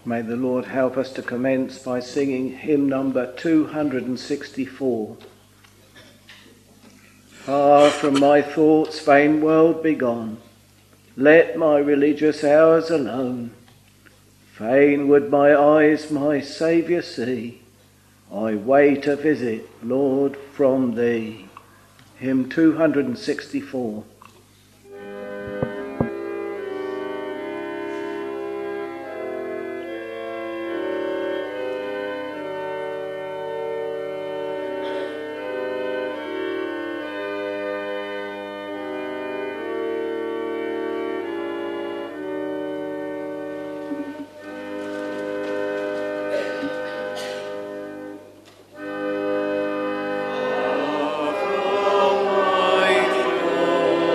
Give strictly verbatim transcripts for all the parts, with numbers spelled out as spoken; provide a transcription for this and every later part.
May the Lord help us to commence by singing hymn number two hundred sixty-four. Far from my thoughts, vain world, be gone. Let my religious hours alone. Fain would my eyes my Saviour see. I wait a visit, Lord, from thee. Hymn two hundred sixty-four. Far from my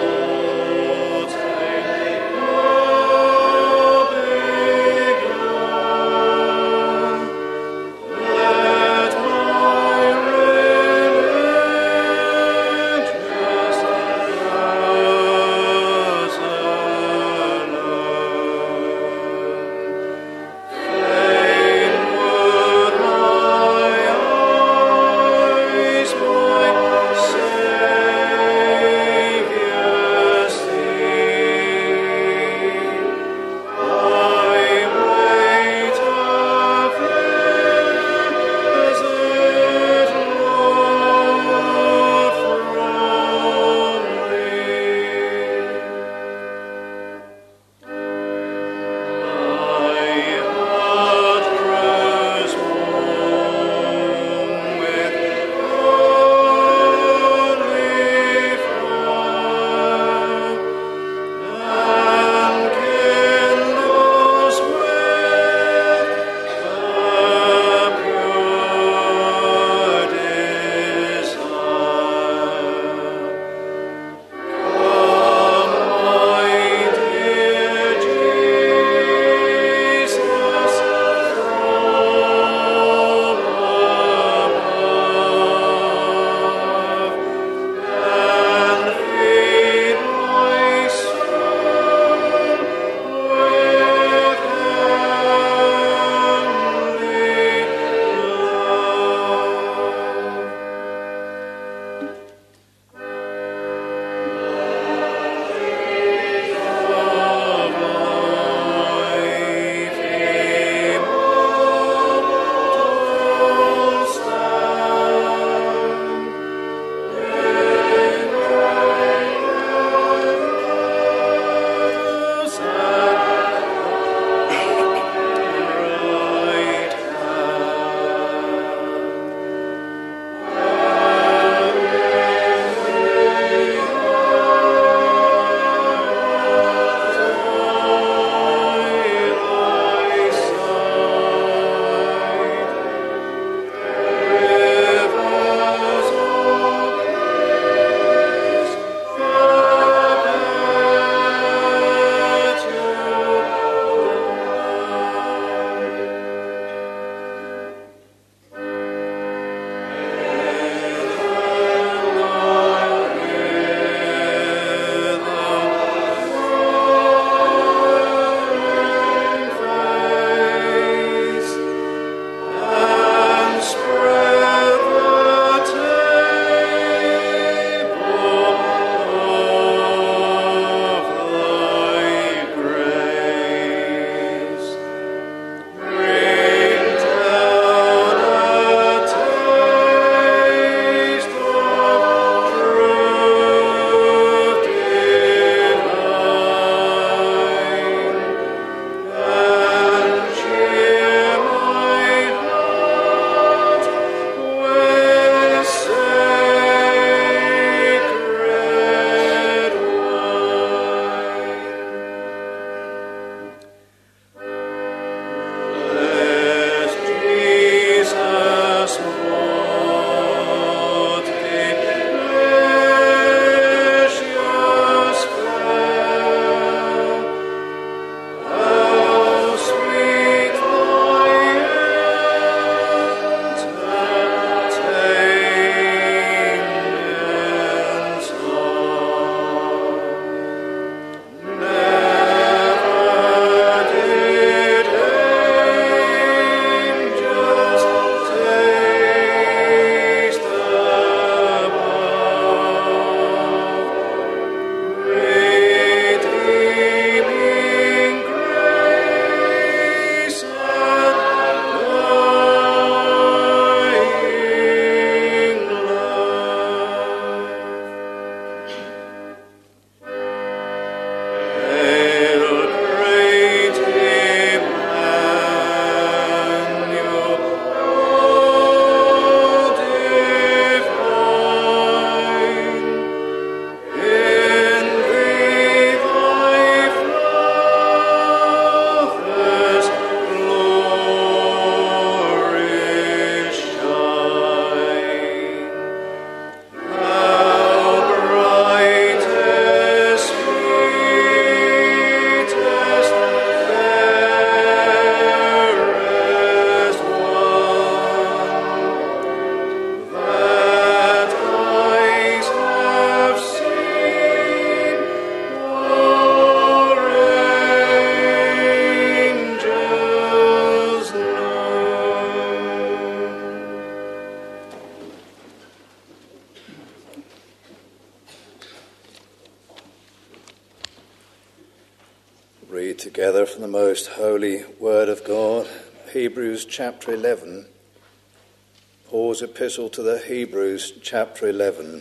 Read together from the most holy word of God, Hebrews chapter eleven. Paul's epistle to the Hebrews chapter eleven.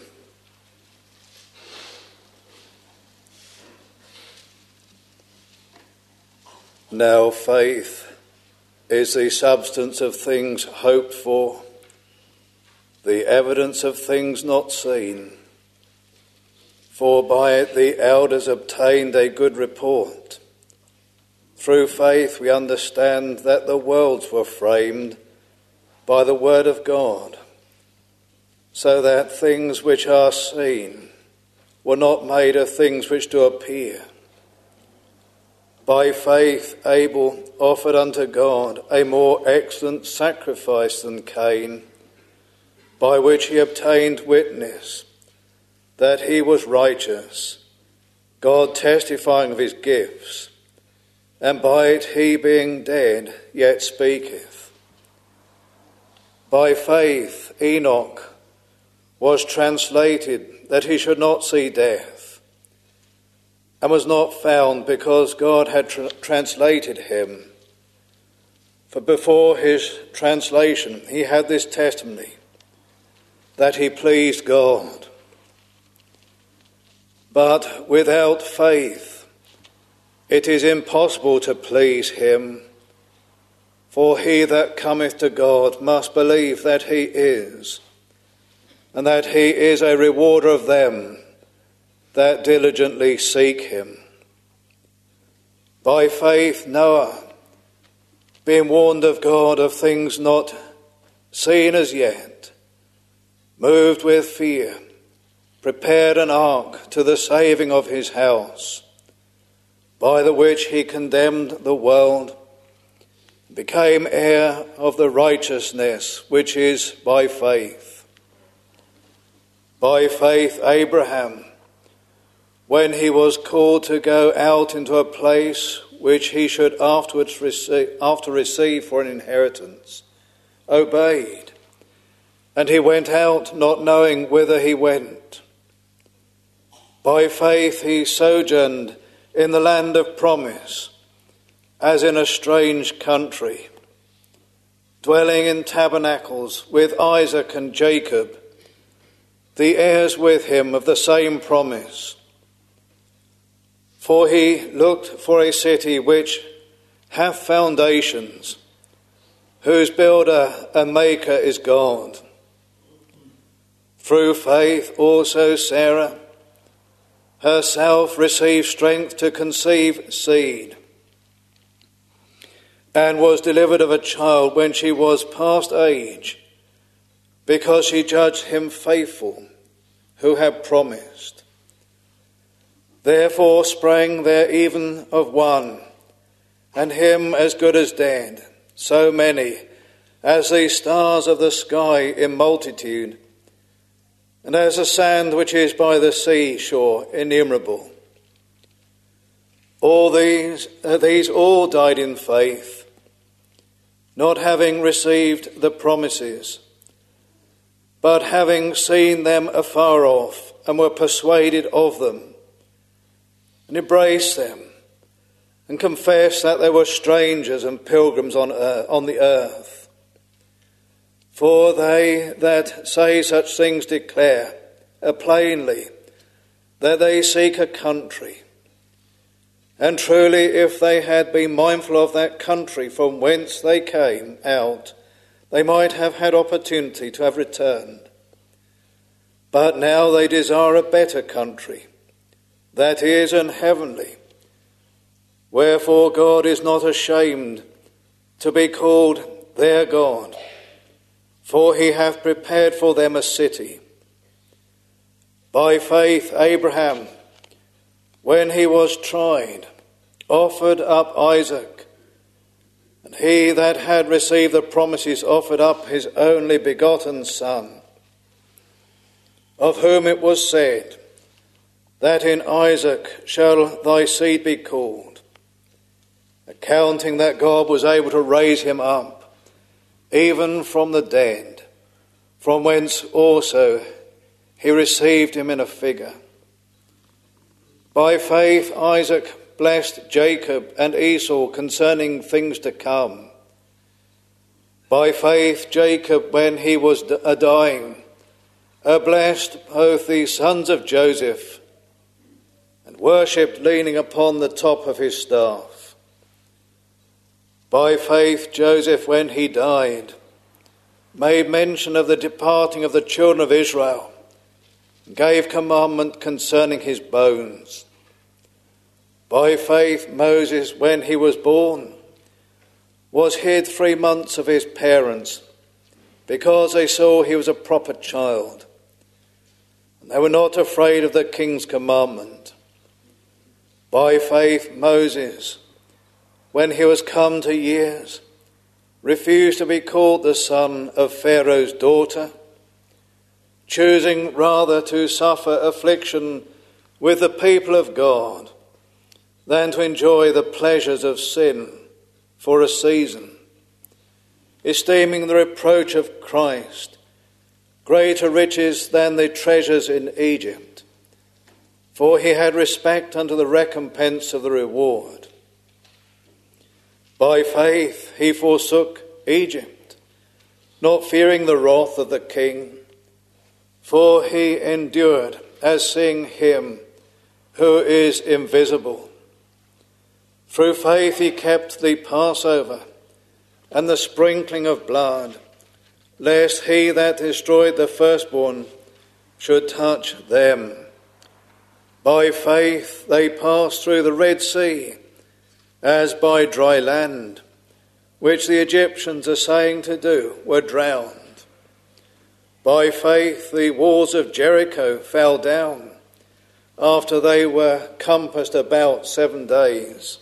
Now faith is the substance of things hoped for, the evidence of things not seen. For by it the elders obtained a good report. Through faith we understand that the worlds were framed by the word of God, so that things which are seen were not made of things which do appear. By faith Abel offered unto God a more excellent sacrifice than Cain, by which he obtained witness that he was righteous, God testifying of his gifts, and by it he, being dead, yet speaketh. By faith Enoch was translated that he should not see death, and was not found because God had tra- translated him. For before his translation he had this testimony, that he pleased God. But without faith it is impossible to please him, for he that cometh to God must believe that he is, and that he is a rewarder of them that diligently seek him. By faith Noah, being warned of God of things not seen as yet, moved with fear, prepared an ark to the saving of his house, by the which he condemned the world, became heir of the righteousness which is by faith. By faith Abraham, when he was called to go out into a place which he should afterwards receive, after receive for an inheritance, obeyed, and he went out not knowing whither he went. By faith he sojourned in the land of promise, as in a strange country, dwelling in tabernacles with Isaac and Jacob, the heirs with him of the same promise. For he looked for a city which hath foundations, whose builder and maker is God. Through faith also Sarah herself received strength to conceive seed, and was delivered of a child when she was past age, because she judged him faithful who had promised. Therefore sprang there even of one, and him as good as dead, so many as the stars of the sky in multitude, and as the sand which is by the sea shore innumerable. All these, uh, these all died in faith, not having received the promises, but having seen them afar off, and were persuaded of them, and embraced them, and confessed that they were strangers and pilgrims on, earth, on the earth. For they that say such things declare uh, plainly that they seek a country. And truly, if they had been mindful of that country from whence they came out, they might have had opportunity to have returned. But now they desire a better country, that is, an heavenly. Wherefore God is not ashamed to be called their God, for he hath prepared for them a city. By faith Abraham, when he was tried, offered up Isaac, and he that had received the promises offered up his only begotten son, of whom it was said, that in Isaac shall thy seed be called, accounting that God was able to raise him up, even from the dead, from whence also he received him in a figure. By faith Isaac blessed Jacob and Esau concerning things to come. By faith Jacob, when he was a dying, uh, blessed both the sons of Joseph, and worshipped leaning upon the top of his staff. By faith Joseph, when he died, made mention of the departing of the children of Israel, and gave commandment concerning his bones. By faith Moses, when he was born, was hid three months of his parents, because they saw he was a proper child, and they were not afraid of the king's commandment. By faith Moses, when he was come to years, refused to be called the son of Pharaoh's daughter, choosing rather to suffer affliction with the people of God than to enjoy the pleasures of sin for a season, esteeming the reproach of Christ greater riches than the treasures in Egypt, for he had respect unto the recompense of the reward. By faith he forsook Egypt, not fearing the wrath of the king, for he endured as seeing him who is invisible. Through faith he kept the Passover and the sprinkling of blood, lest he that destroyed the firstborn should touch them. By faith they passed through the Red Sea as by dry land, which the Egyptians, essaying to do, were drowned. By faith the walls of Jericho fell down, after they were compassed about seven days.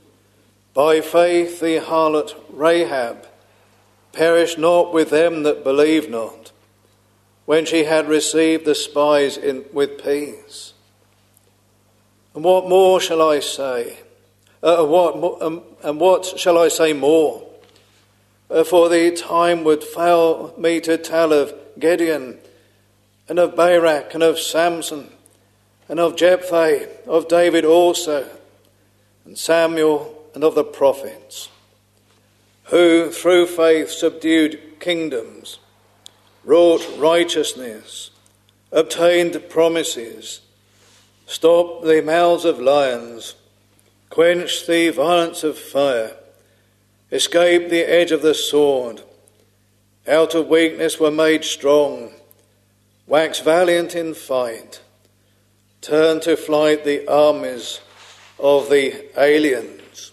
By faith the harlot Rahab perished not with them that believed not, when she had received the spies in, with peace. And what more shall I say? Uh, what um, and what shall I say more? Uh, for the time would fail me to tell of Gideon, and of Barak, and of Samson, and of Jephthah, of David also, and Samuel, and of the prophets, who through faith subdued kingdoms, wrought righteousness, obtained promises, stopped the mouths of lions, quenched the violence of fire, escaped the edge of the sword, out of weakness were made strong, waxed valiant in fight, turned to flight the armies of the aliens.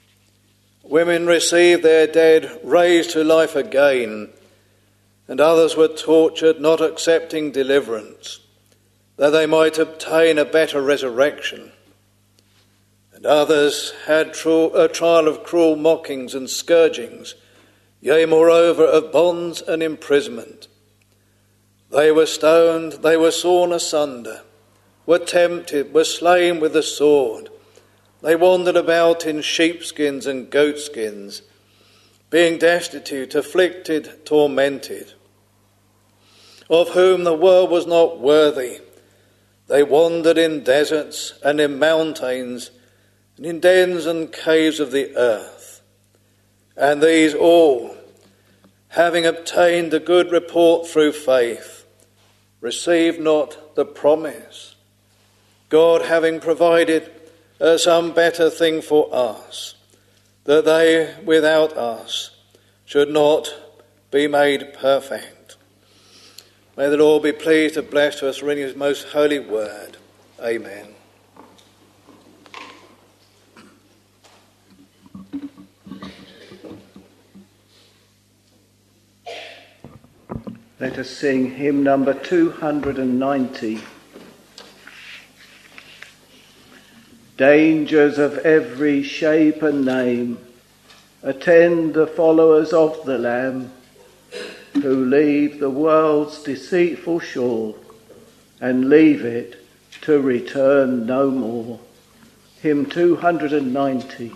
Women received their dead raised to life again, and others were tortured, not accepting deliverance, that they might obtain a better resurrection. And others had tru- a trial of cruel mockings and scourgings, yea, moreover, of bonds and imprisonment. They were stoned, they were sawn asunder, were tempted, were slain with the sword. They wandered about in sheepskins and goatskins, being destitute, afflicted, tormented, of whom the world was not worthy. They wandered in deserts and in mountains, and in dens and caves of the earth. And these all, having obtained a good report through faith, received not the promise, God having provided uh, some better thing for us, that they without us should not be made perfect. May the Lord be pleased to bless to us reading his most holy word. Amen. Let us sing hymn number two hundred ninety. Dangers of every shape and name attend the followers of the Lamb, who leave the world's deceitful shore and leave it to return no more. Hymn two hundred ninety.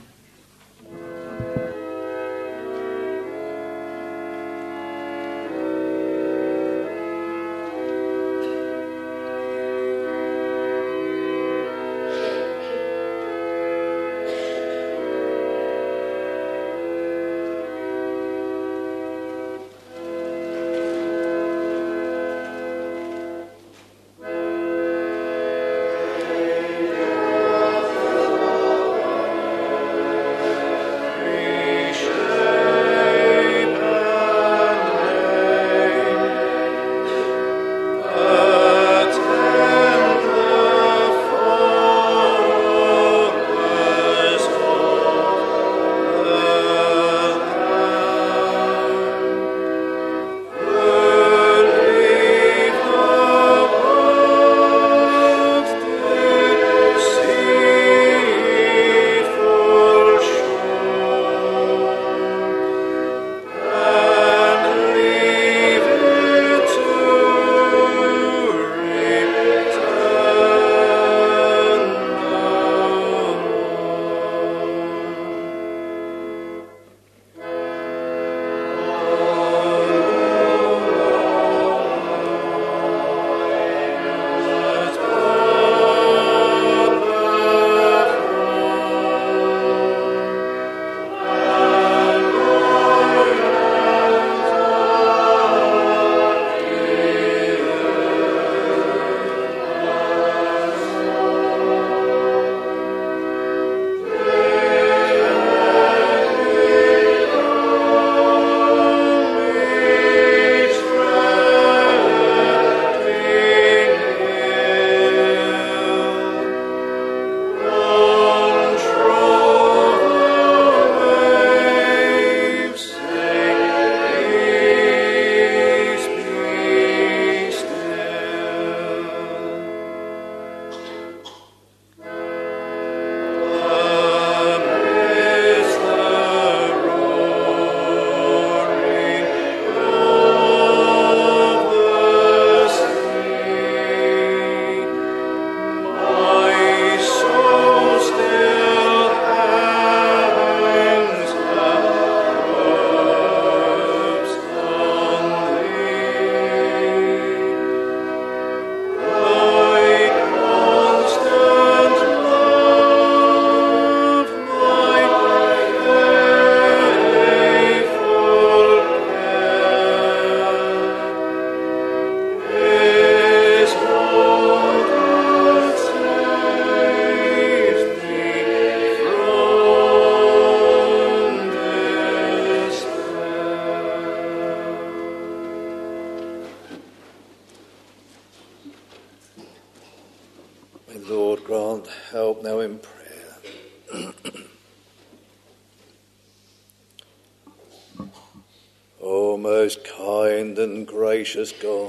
most kind and gracious God,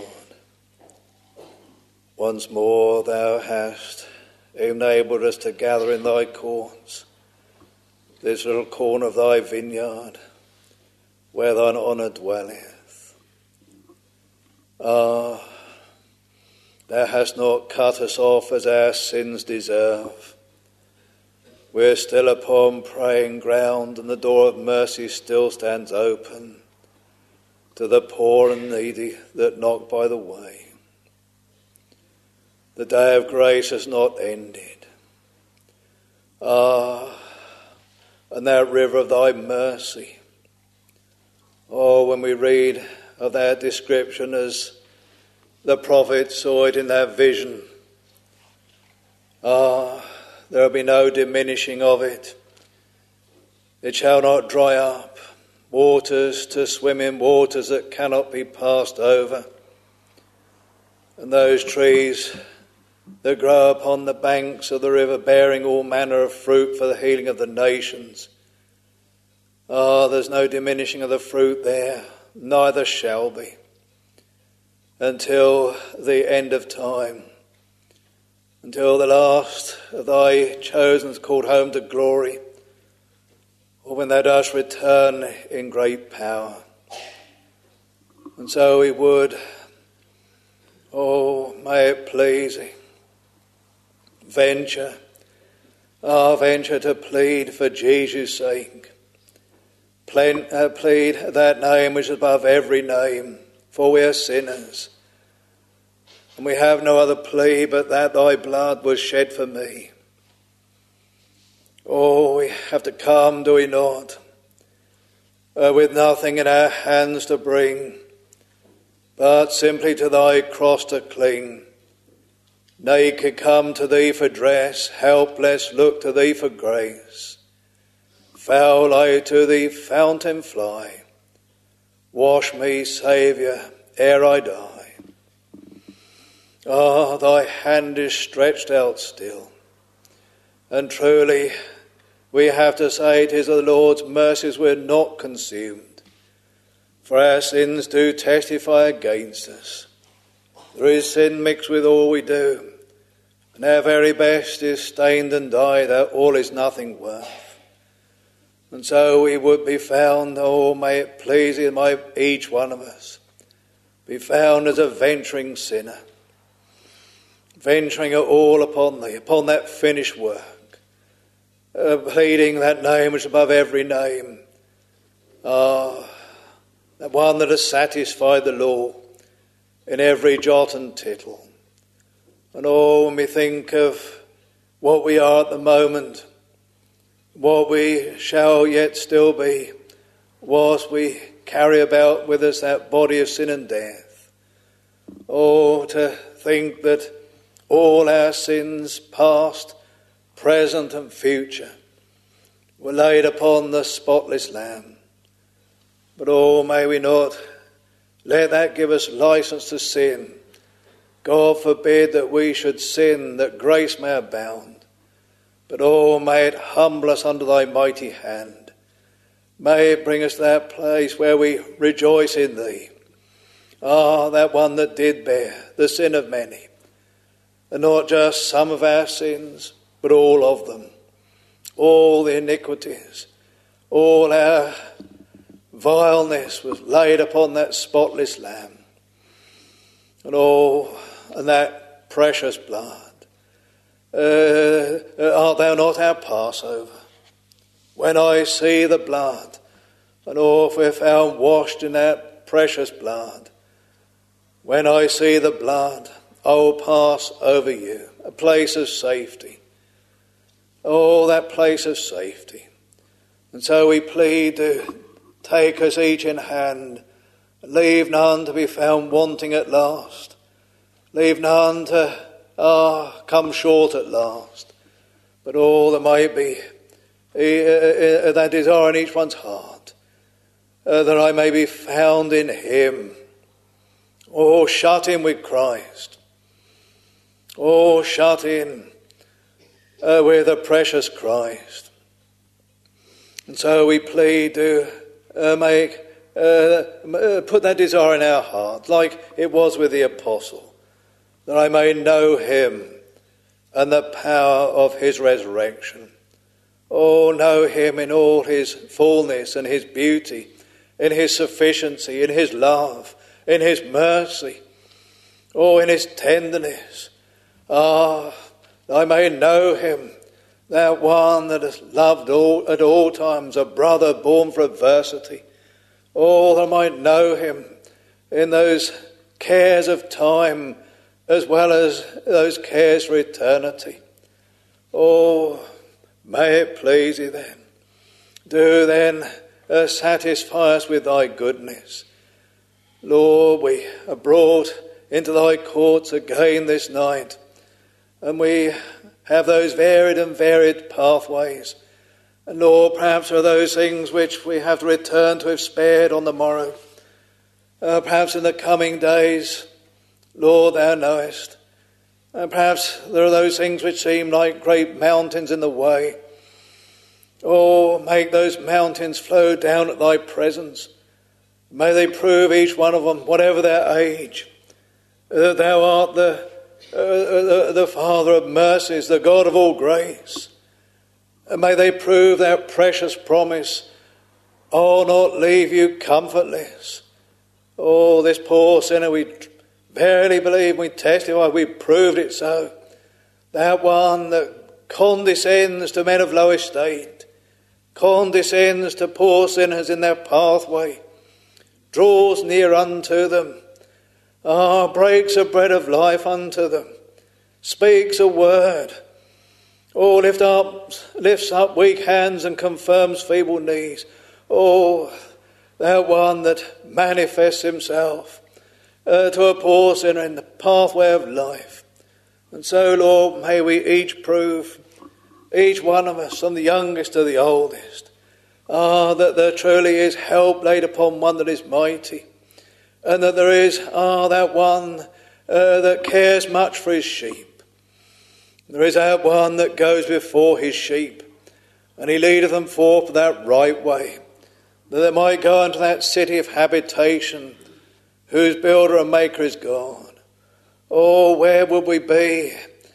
once more thou hast enabled us to gather in thy courts, this little corner of thy vineyard, where thine honour dwelleth. Ah, thou hast not cut us off as our sins deserve. We're still upon praying ground, and the door of mercy still stands open to the poor and needy that knock by the way. The day of grace has not ended. Ah, and that river of thy mercy. Oh, when we read of that description as the prophet saw it in that vision, ah, there will be no diminishing of it. It shall not dry up. Waters to swim in, waters that cannot be passed over. And those trees that grow upon the banks of the river, bearing all manner of fruit for the healing of the nations. Ah, there's no diminishing of the fruit there, neither shall be, until the end of time, until the last of thy chosen is called home to glory, or when thou dost return in great power. And so we would, oh, may it please thee, venture, ah, venture to plead for Jesus' sake. Plead, uh, plead that name which is above every name, for we are sinners. And we have no other plea but that thy blood was shed for me. Oh, we have to come, do we not, uh, with nothing in our hands to bring, but simply to thy cross to cling. Naked come to thee for dress, helpless look to thee for grace. Foul I to thee fountain fly, wash me, Saviour, ere I die. Ah, thy hand is stretched out still, and truly we have to say it is the Lord's mercies we're not consumed, for our sins do testify against us. There is sin mixed with all we do, and our very best is stained and dyed, that all is nothing worth. And so we would be found, oh, may it please thee, may each one of us be found as a venturing sinner, venturing all upon thee, upon that finished work, uh, pleading that name which is above every name, ah, that one that has satisfied the law in every jot and tittle. And oh, when we think of what we are at the moment, what we shall yet still be, whilst we carry about with us that body of sin and death. Oh, to think that all our sins, past, present and future, were laid upon the spotless Lamb. But oh, may we not let that give us license to sin. God forbid that we should sin, that grace may abound. But oh, may it humble us under thy mighty hand. May it bring us to that place where we rejoice in thee. Ah, that one that did bear the sin of many. And not just some of our sins, but all of them. All the iniquities, all our vileness was laid upon that spotless Lamb. And oh, and that precious blood. Uh, art thou not our Passover? When I see the blood, and oh, if we're found washed in that precious blood, when I see the blood, I will pass over you, a place of safety. Oh, that place of safety. And so we plead to take us each in hand, leave none to be found wanting at last, leave none to ah come short at last, but all that might be, uh, uh, that desire in each one's heart, uh, that I may be found in him. Oh, shut in with Christ. Oh, shut in uh, with the precious Christ. And so we plead to uh, make uh, put that desire in our heart, like it was with the apostle, that I may know him and the power of his resurrection. Oh, know him in all his fullness and his beauty, in his sufficiency, in his love, in his mercy, oh, in his tenderness. Ah, I may know him, that one that has loved all, at all times, a brother born for adversity. Oh, that I might know him in those cares of time as well as those cares for eternity. Oh, may it please thee then. Do then uh, satisfy us with thy goodness. Lord, we are brought into thy courts again this night, and we have those varied and varied pathways. And Lord, perhaps there are those things which we have to return to if spared on the morrow. Uh, perhaps in the coming days, Lord, thou knowest. And perhaps there are those things which seem like great mountains in the way. Oh, make those mountains flow down at thy presence. May they prove each one of them, whatever their age, that thou art the, uh, the, the Father of mercies, the God of all grace. And may they prove that precious promise, oh, not leave you comfortless. Oh, this poor sinner, we verily believe, we testify, we proved it so. That one that condescends to men of low estate, condescends to poor sinners in their pathway, draws near unto them, ah, breaks a bread of life unto them, speaks a word, oh, lift up, lifts up weak hands and confirms feeble knees. Oh, that one that manifests himself uh, to a poor sinner in the pathway of life. And so, Lord, may we each prove, each one of us, from the youngest to the oldest, ah, that there truly is help laid upon one that is mighty, and that there is, ah, that one uh, that cares much for his sheep. There is that one that goes before his sheep, and he leadeth them forth that right way, that they might go unto that city of habitation, whose builder and maker is God. Oh, where would we be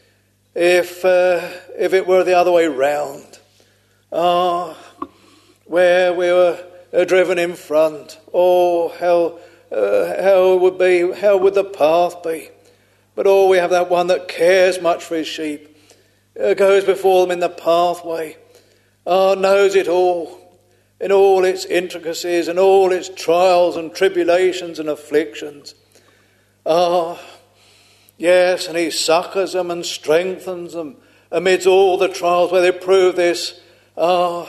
if uh, if it were the other way round? Ah, where we were uh, driven in front. Oh, how uh, how it would be, how would the path be? But oh, we have that one that cares much for his sheep, uh, goes before them in the pathway, ah, knows it all, in all its intricacies and all its trials and tribulations and afflictions. Ah, yes, and he succours them and strengthens them amidst all the trials where they prove this. Ah,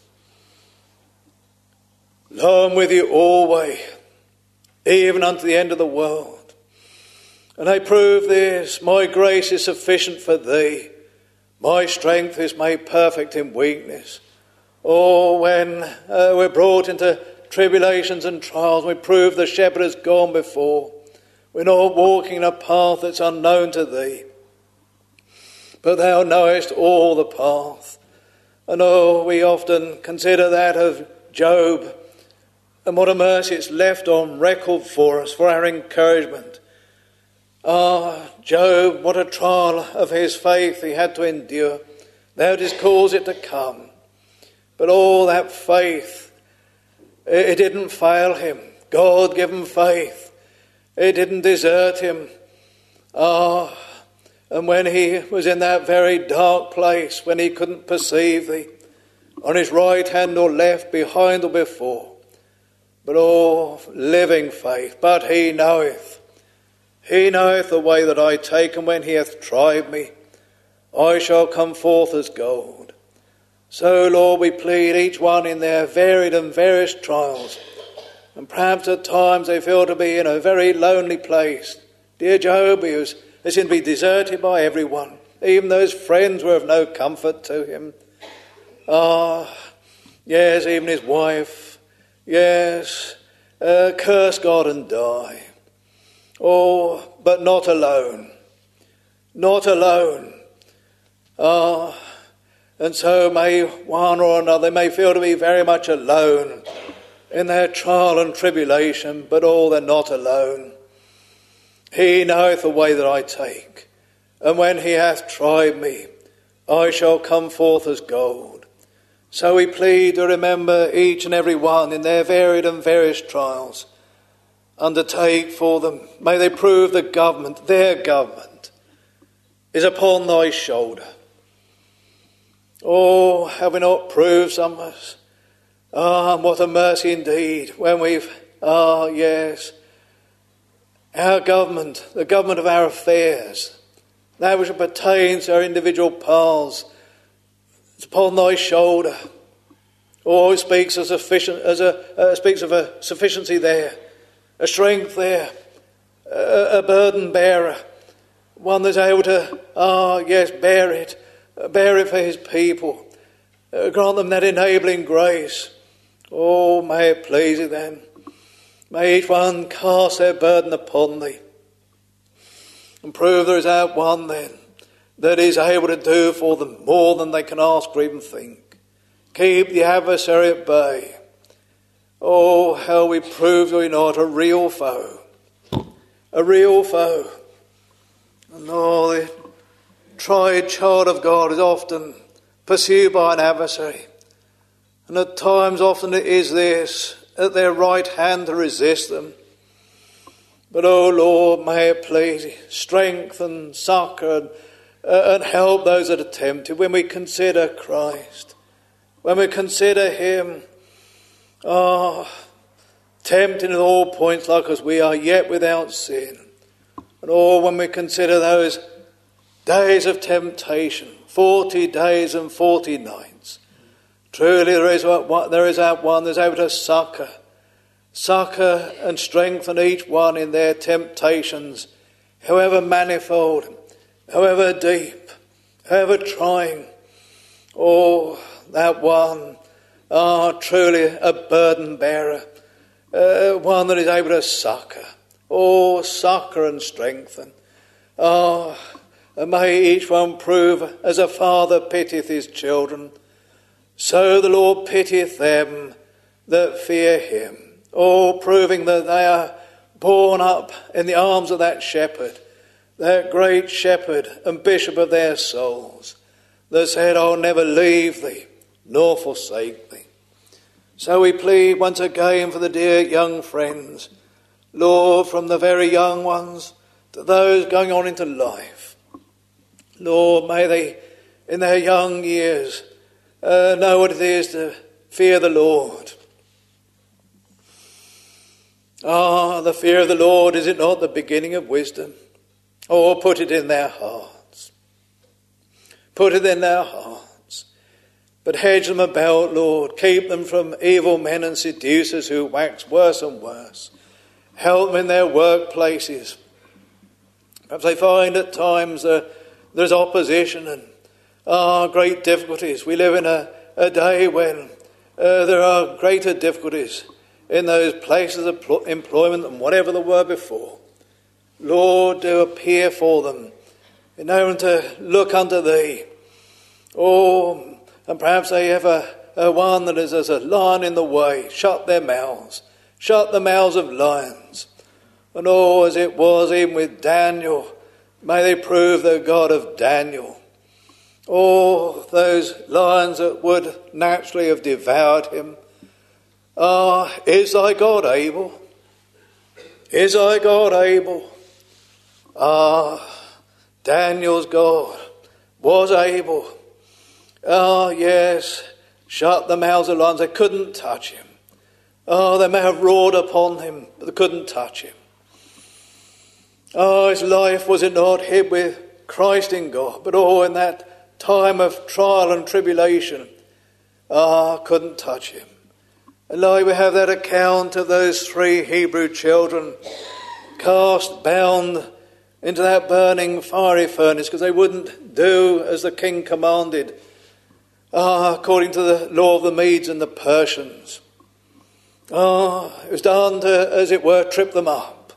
lo, I'm with you always, even unto the end of the world. And I prove this, my grace is sufficient for thee. My strength is made perfect in weakness. Oh, when uh, we're brought into tribulations and trials, we prove the shepherd has gone before. We're not walking in a path that's unknown to thee, but thou knowest all the path. And oh, we often consider that of Job, and what a mercy it's left on record for us, for our encouragement. Ah, Job, what a trial of his faith he had to endure. Thou didst cause it to come. But all that faith, it didn't fail him. God-given faith. It didn't desert him. Ah, and when he was in that very dark place, when he couldn't perceive thee, on his right hand or left, behind or before, but oh, living faith, but he knoweth. He knoweth the way that I take, and when he hath tried me, I shall come forth as gold. So, Lord, we plead each one in their varied and various trials, and perhaps at times they feel to be in a very lonely place. Dear Job, he was, they seem to be deserted by everyone. Even those friends were of no comfort to him. Ah, yes, even his wife. Yes, uh, curse God and die. Oh, but not alone. Not alone. Ah, and so may one or another may feel to be very much alone in their trial and tribulation, but all they're not alone. He knoweth the way that I take, and when he hath tried me, I shall come forth as gold. So we plead to remember each and every one in their varied and various trials. Undertake for them. May they prove the government, their government, is upon thy shoulder. Oh, have we not proved some of us? Ah, and what a mercy indeed when we've, ah, yes, our government, the government of our affairs, that which pertains to our individual paths, it's upon thy shoulder. Oh, it speaks of sufficient, as a uh, speaks of a sufficiency there, a strength there, a, a burden bearer, one that's able to, ah, yes, bear it, uh, bear it for his people. Uh, grant them that enabling grace. Oh, may it please thee then. May each one cast their burden upon thee, and prove there is out one then that is able to do for them more than they can ask or even think. Keep the adversary at bay. Oh, how we prove we not a real foe. A real foe. And oh, the tried child of God is often pursued by an adversary. And at times often it is this, at their right hand to resist them. But oh Lord, may it please thee, strengthen, succour and Uh, and help those that are tempted when we consider Christ, when we consider him, ah, tempted in all points like as we are, yet without sin. And oh, when we consider those days of temptation, forty days and forty nights, truly there is one, there is that one that's able to succour, succour and strengthen each one in their temptations, however manifold, however deep, however trying. Oh, that one, ah, truly a burden bearer, uh, one that is able to succour, oh, succour and strengthen. Ah, and may each one prove as a father pitieth his children, so the Lord pitieth them that fear him. Oh, proving that they are borne up in the arms of that shepherd, that great shepherd and bishop of their souls, that said, I'll never leave thee nor forsake thee. So we plead once again for the dear young friends, Lord, from the very young ones to those going on into life. Lord, may they in their young years uh, know what it is to fear the Lord. Ah, the fear of the Lord, is it not the beginning of wisdom? Oh, put it in their hearts. Put it in their hearts. But hedge them about, Lord. Keep them from evil men and seducers who wax worse and worse. Help them in their workplaces. Perhaps they find at times uh, there's opposition and ah, great difficulties. We live in a, a day when uh, there are greater difficulties in those places of pl- employment than whatever there were before. Lord, do appear for them, enable them to look unto thee. Oh, and perhaps they have a, a one that is as a lion in the way. Shut their mouths. Shut the mouths of lions. And oh, as it was even with Daniel, may they prove the God of Daniel. Oh, those lions that would naturally have devoured him. Ah, is thy God able? Is thy God able? Ah, Daniel's God was able. Ah, yes, shut the mouths of lions. They couldn't touch him. Oh, they may have roared upon him, but they couldn't touch him. Oh, his life, was it not, hid with Christ in God? But oh, in that time of trial and tribulation, ah, couldn't touch him. And like we have that account of those three Hebrew children cast, bound into that burning fiery furnace because they wouldn't do as the king commanded, ah, according to the law of the Medes and the Persians. Ah, it was done to, as it were, trip them up.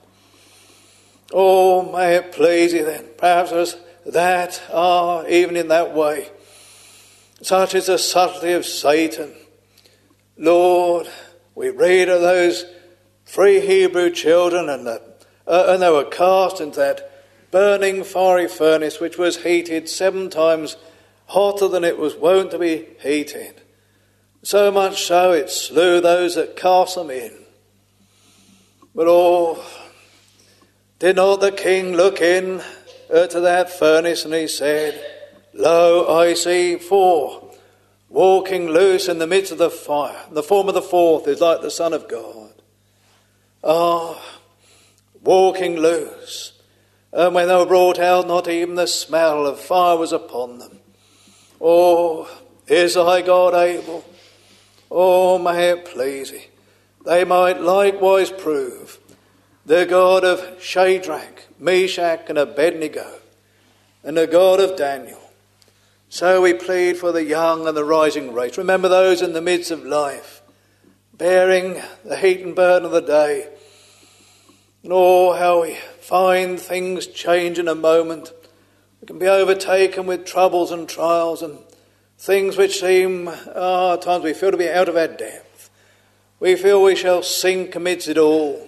Oh, may it please you then. Perhaps there's that, ah, even in that way. Such is the subtlety of Satan. Lord, We read of those three Hebrew children, and, the, uh, and they were cast into that burning fiery furnace, which was heated seven times hotter than it was wont to be heated. So much so it slew those that cast them in. But oh, did not the king look in uh, to that furnace, and he said, "Lo, I see four walking loose in the midst of the fire. The form of the fourth is like the Son of God." Ah, walking loose. And when they were brought out, not even the smell of fire was upon them. Oh, is thy God able? Oh, may it please thee. They might likewise prove the God of Shadrach, Meshach, and Abednego, and the God of Daniel. So we plead for the young and the rising race. Remember those in the midst of life, bearing the heat and burden of the day. And oh, how we find things change in a moment. We can be overtaken with troubles and trials and things which seem, ah, at times we feel to be out of our depth. We feel we shall sink amidst it all.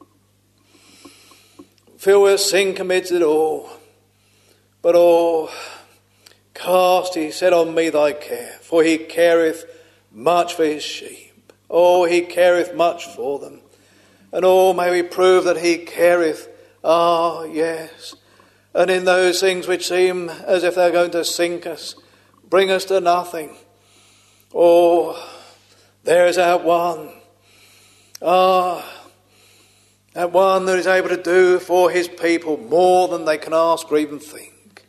Feel we'll sink amidst it all. But oh, cast, he said, on me thy care, for he careth much for his sheep. Oh, he careth much for them. And oh, may we prove that he careth, ah, yes. And in those things which seem as if they're going to sink us, bring us to nothing. Oh, there's our one. Ah, that one that is able to do for his people more than they can ask or even think.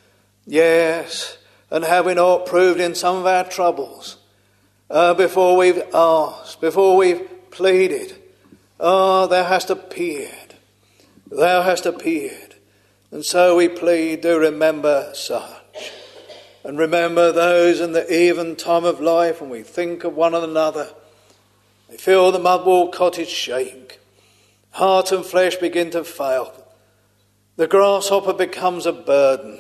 Yes, and have we not proved in some of our troubles, uh, before we've asked, before we've pleaded, ah, thou hast appeared, thou hast appeared. And so we plead, do remember such. And remember those in the even time of life when we think of one another. They feel the mud-wall cottage shake. Heart and flesh begin to fail. The grasshopper becomes a burden.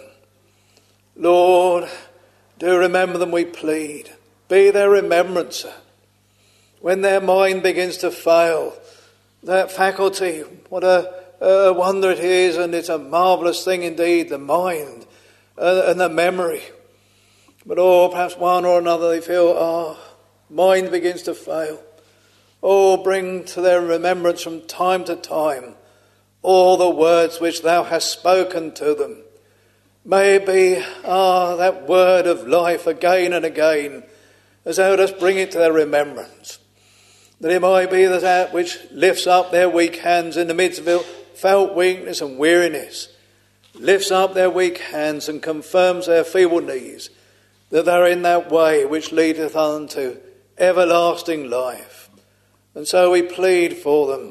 Lord, do remember them, we plead. Be their remembrancer. When their mind begins to fail, that faculty, what a, a wonder it is, and it's a marvellous thing indeed, the mind uh, and the memory. But oh, perhaps one or another they feel, ah, oh, mind begins to fail. Oh, bring to their remembrance from time to time all the words which thou hast spoken to them. May it be, ah, that word of life again and again, as thou dost bring it to their remembrance. That it might be that that which lifts up their weak hands in the midst of felt weakness and weariness, lifts up their weak hands and confirms their feeble knees, that they're in that way which leadeth unto everlasting life. And so we plead for them,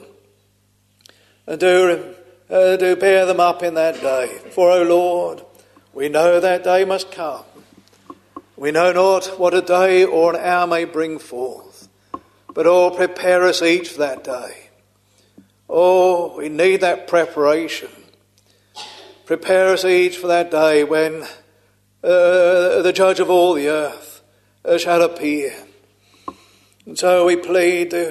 and do, uh, do bear them up in that day. For, O Lord, we know that day must come. We know not what a day or an hour may bring forth, but oh, prepare us each for that day. Oh, we need that preparation. Prepare us each for that day when uh, the judge of all the earth uh, shall appear. And so we plead, uh,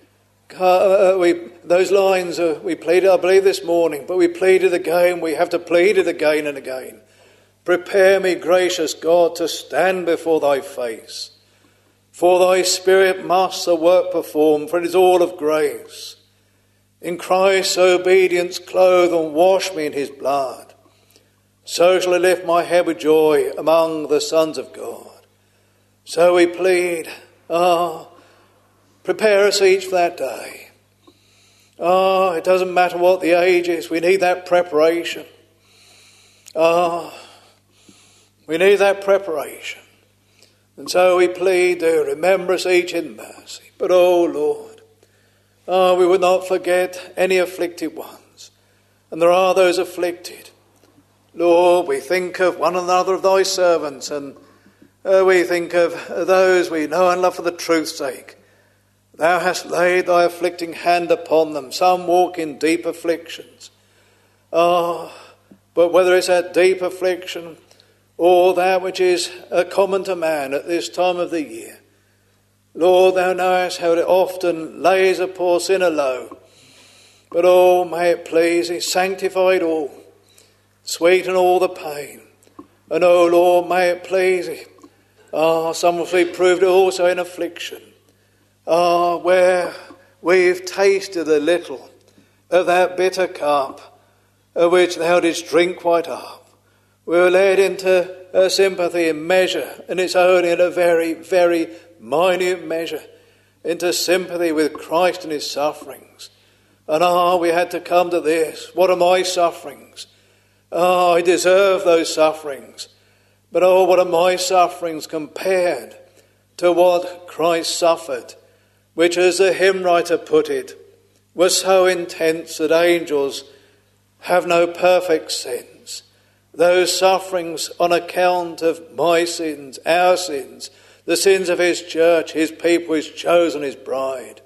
uh, we, those lines uh, we pleaded, I believe, this morning, but we pleaded again, we have to plead it again and again. Prepare me, gracious God, to stand before thy face. For thy Spirit must the work perform, for it is all of grace. In Christ's obedience clothe and wash me in his blood. So shall I lift my head with joy among the sons of God. So we plead, ah, prepare us each for that day. Ah, it doesn't matter what the age is, we need that preparation. Ah, we need that preparation. And so we plead, do remember us each in mercy. But, oh Lord, oh, we would not forget any afflicted ones. And there are those afflicted. Lord, we think of one another of thy servants, and uh, we think of those we know and love for the truth's sake. Thou hast laid thy afflicting hand upon them. Some walk in deep afflictions. Ah, oh, but whether it's that deep affliction or that which is uh, common to man at this time of the year, Lord, thou knowest how it often lays a poor sinner low. But oh, may it please thee, sanctify it all, sweeten all the pain. And oh Lord, may it please thee. Ah, some of we proved it also in affliction. Ah, where we've tasted a little of that bitter cup, of which thou didst drink quite up. We were led into a sympathy in measure, and it's only in a very, very minute measure, into sympathy with Christ and his sufferings. And ah, we had to come to this. What are my sufferings? Ah, I deserve those sufferings. But oh, what are my sufferings compared to what Christ suffered, which, as the hymn writer put it, was so intense that angels have no perfect sense. Those sufferings on account of my sins, our sins, the sins of his church, his people, his chosen, his bride.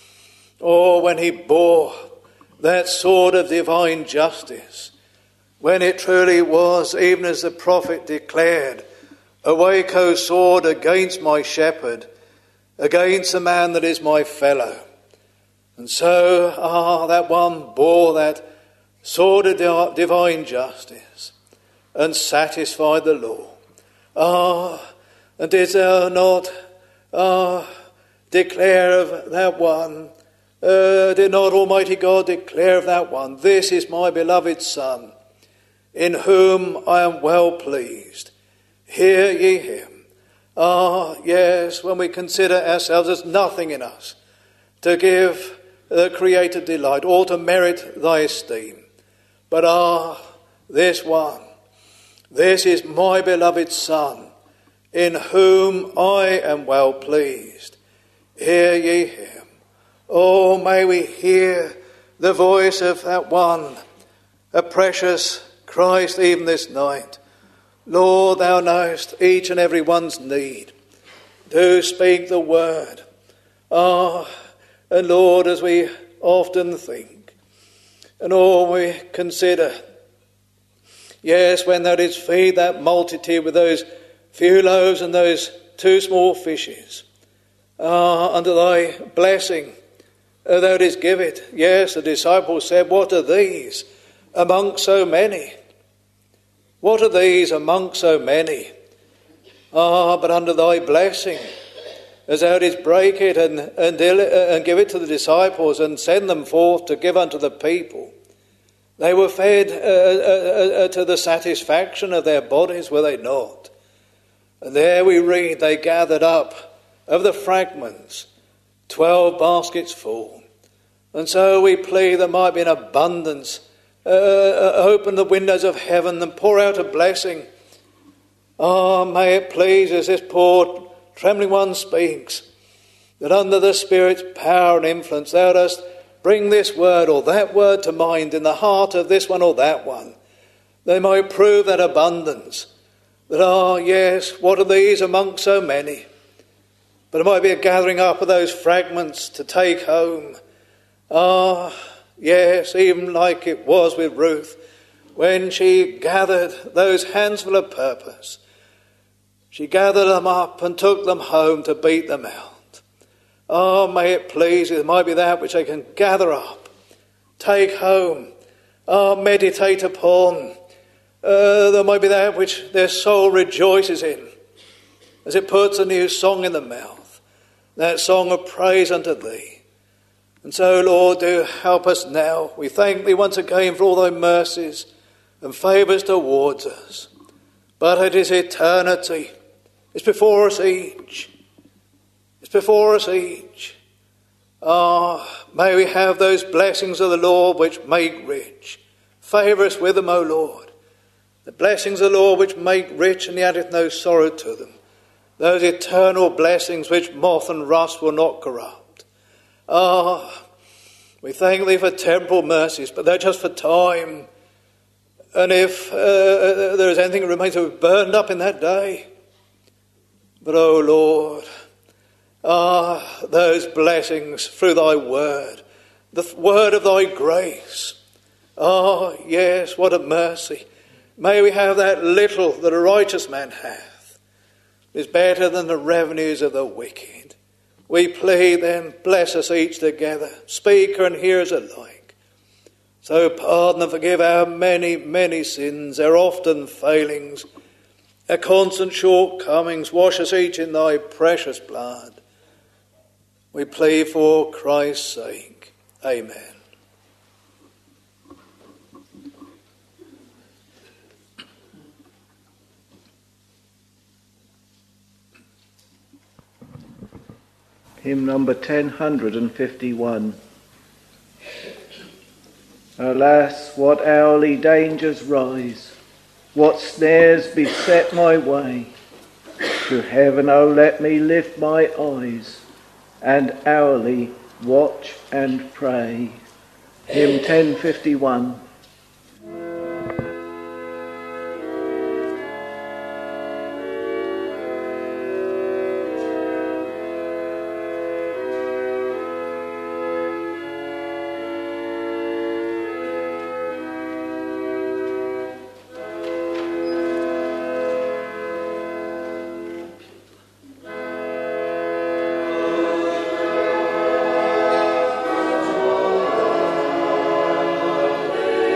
Or when he bore that sword of divine justice, when it truly was, even as the prophet declared, awake, O sword, against my shepherd, against the man that is my fellow. And so, ah, that one bore that sword of divine justice and satisfied the law. Ah, and did thou not, ah, declare of that one, uh, did not Almighty God declare of that one, this is my beloved Son, in whom I am well pleased. Hear ye him. Ah, yes, when we consider ourselves as nothing in us to give the Creator delight or to merit thy esteem. But ah, this one, this is my beloved Son, in whom I am well pleased. Hear ye him. Oh, may we hear the voice of that one, a precious Christ, even this night. Lord, thou knowest each and every one's need. Do speak the word. Ah, and Lord, as we often think, and all we consider, yes, when thou didst feed that multitude with those few loaves and those two small fishes, ah, under thy blessing, uh, thou didst give it. Yes, the disciples said, what are these among so many? What are these among so many? Ah, but under thy blessing, as thou didst break it and, and, and give it to the disciples and send them forth to give unto the people, they were fed uh, uh, uh, to the satisfaction of their bodies, were they not? And there we read, they gathered up of the fragments twelve baskets full. And so we plead there might be an abundance. Uh, uh, open the windows of heaven and pour out a blessing. Ah, oh, may it please, as this poor trembling one speaks, that under the Spirit's power and influence thou dost bring this word or that word to mind in the heart of this one or that one. They might prove that abundance. That, ah, oh, yes, what are these amongst so many? But it might be a gathering up of those fragments to take home. Ah, oh, yes, even like it was with Ruth, when she gathered those handsful of purpose. She gathered them up and took them home to beat them out. Oh, may it please, it might be that which they can gather up, take home, oh, meditate upon. Uh, there might be that which their soul rejoices in, as it puts a new song in the mouth, that song of praise unto thee. And so, Lord, do help us now. We thank thee once again for all thy mercies and favours towards us. But it is eternity. It's before us each. It's before us each. Ah, may we have those blessings of the Lord which make rich. Favour us with them, O Lord. The blessings of the Lord which make rich and he addeth no sorrow to them. Those eternal blessings which moth and rust will not corrupt. Ah, we thank thee for temporal mercies, but they're just for time. And if uh, there is anything that remains, to be burned up in that day. But, O Lord, ah, those blessings through thy word, the word of thy grace. Ah, yes, what a mercy. May we have that little that a righteous man hath. It is better than the revenues of the wicked. We plead then, bless us each together, speaker and hearers alike. So pardon and forgive our many, many sins, our often failings, our constant shortcomings. Wash us each in thy precious blood. We plead for Christ's sake. Amen. Hymn number ten fifty-one. Alas, what hourly dangers rise, what snares beset my way. To heaven, O let me lift my eyes, and hourly watch and pray. Hymn ten fifty-one. Amen.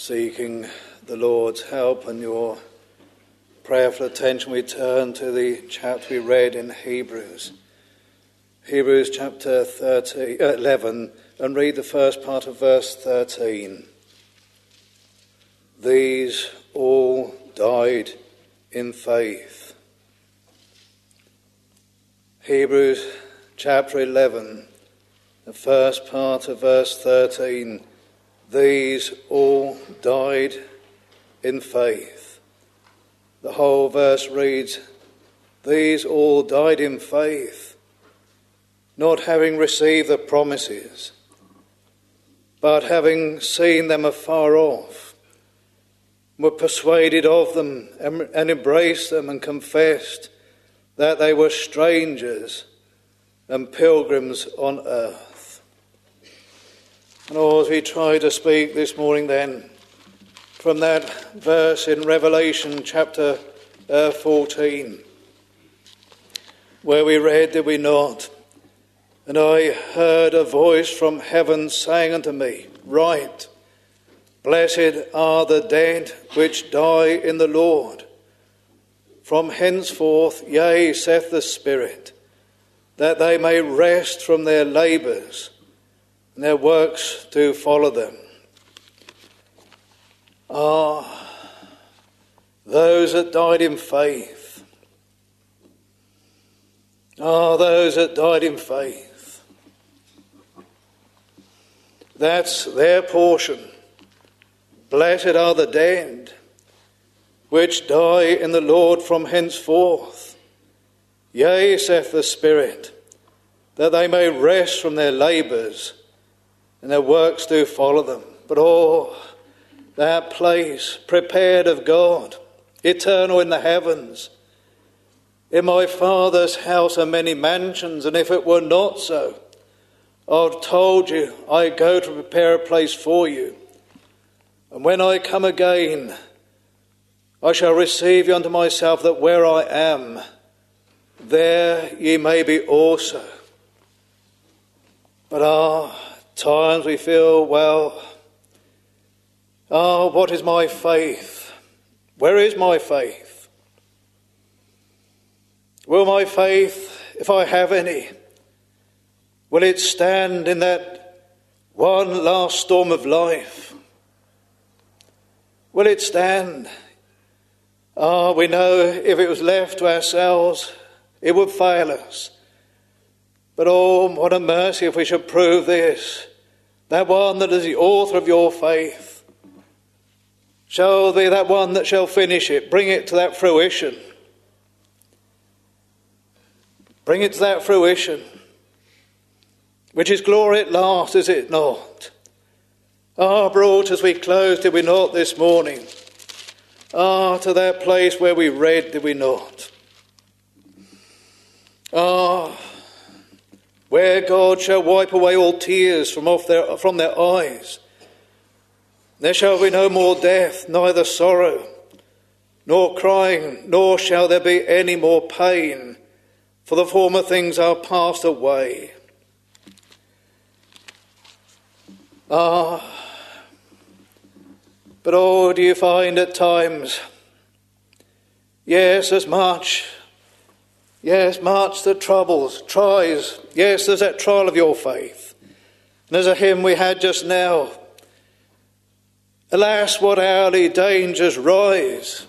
seeking the Lord's help and your prayerful attention, we turn to the chapter we read in Hebrews. Hebrews chapter thirteen, uh, eleven, and read the first part of verse thirteen. These all died in faith. Hebrews chapter eleven, the first part of verse thirteen. These all died in faith. The whole verse reads, these all died in faith, not having received the promises, but having seen them afar off, were persuaded of them and embraced them and confessed that they were strangers and pilgrims on earth. And as we try to speak this morning then, from that verse in Revelation chapter uh, fourteen, where we read, did we not? And I heard a voice from heaven saying unto me, write, blessed are the dead which die in the Lord. From henceforth, yea, saith the Spirit, that they may rest from their labours, and their works do follow them. Ah, those that died in faith. Ah, those that died in faith. That's their portion. Blessed are the dead, which die in the Lord from henceforth. Yea, saith the Spirit, that they may rest from their labours, and their works do follow them. But oh, that place prepared of God, eternal in the heavens. In my Father's house are many mansions, and if it were not so, I've told you, I go to prepare a place for you. And when I come again, I shall receive you unto myself, that where I am, there ye may be also. But ah, times we feel, well, ah, what is my faith? Where is my faith? Will my faith, if I have any, will it stand in that one last storm of life? Will it stand? Ah, we know if it was left to ourselves, it would fail us. But oh, what a mercy if we should prove this. That one that is the author of your faith shall be that one that shall finish it, bring it to that fruition. Bring it to that fruition, which is glory at last, is it not? Ah, brought as we close, did we not, this morning? Ah, to that place where we read, did we not? Ah, where God shall wipe away all tears from off their from their eyes. There shall be no more death, neither sorrow, nor crying, nor shall there be any more pain, for the former things are passed away. Ah, but oh, do you find at times, yes, as much, yes, much that troubles, tries, yes, there's that trial of your faith. And there's a hymn we had just now, alas, what hourly dangers rise.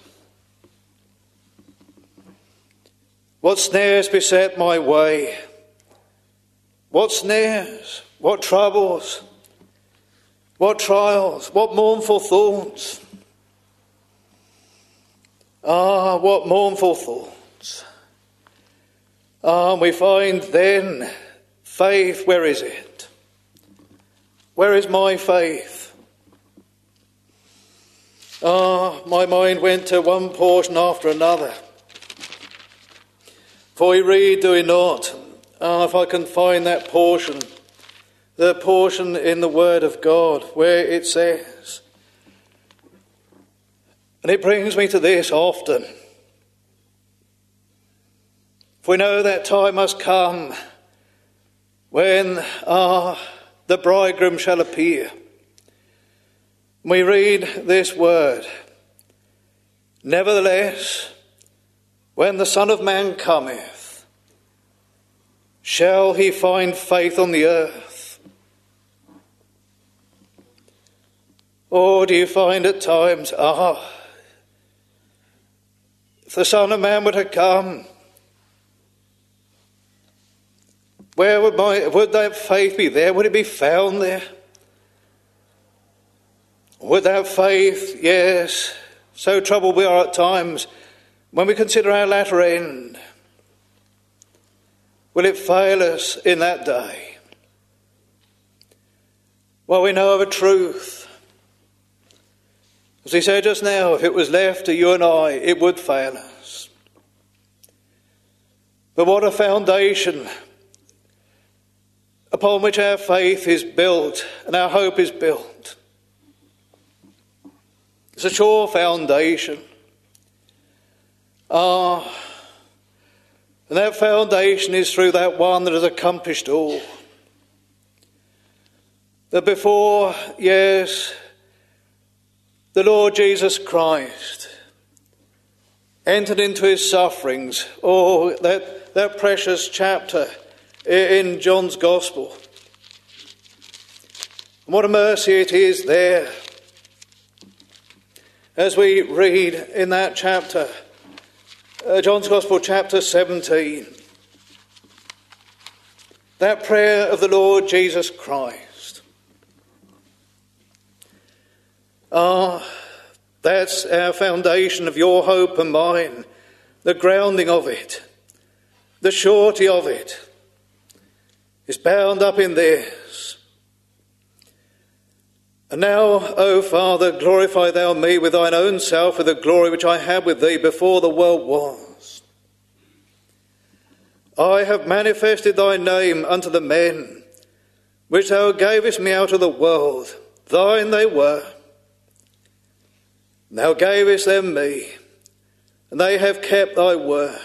What snares beset my way? What snares? What troubles? What trials? What mournful thoughts? Ah, what mournful thoughts. Ah, we find then faith, where is it? Where is my faith? Ah, my mind went to one portion after another. For we read, do we not? Ah, if I can find that portion, the portion in the Word of God where it says, and it brings me to this often. For we know that time must come when ah, the bridegroom shall appear. We read this word, nevertheless, when the Son of Man cometh, shall he find faith on the earth? Or do you find at times, ah, if the Son of Man were to come, where would my would that faith be there? Would it be found there? Would that faith, yes, so troubled we are at times, when we consider our latter end, will it fail us in that day? Well, we know of a truth. As we said just now, if it was left to you and I, it would fail us. But what a foundation upon which our faith is built and our hope is built. It's a sure foundation. Ah, and that foundation is through that one that has accomplished all. That before, yes, the Lord Jesus Christ entered into his sufferings, oh, that, that precious chapter in John's Gospel. And what a mercy it is there, as we read in that chapter, uh, John's Gospel chapter seventeen, that prayer of the Lord Jesus Christ. Ah, that's our foundation of your hope and mine, the grounding of it, the surety of it is bound up in this. And now, O Father, glorify thou me with thine own self, with the glory which I had with thee before the world was. I have manifested thy name unto the men, which thou gavest me out of the world. Thine they were. Thou gavest them me, and they have kept thy word.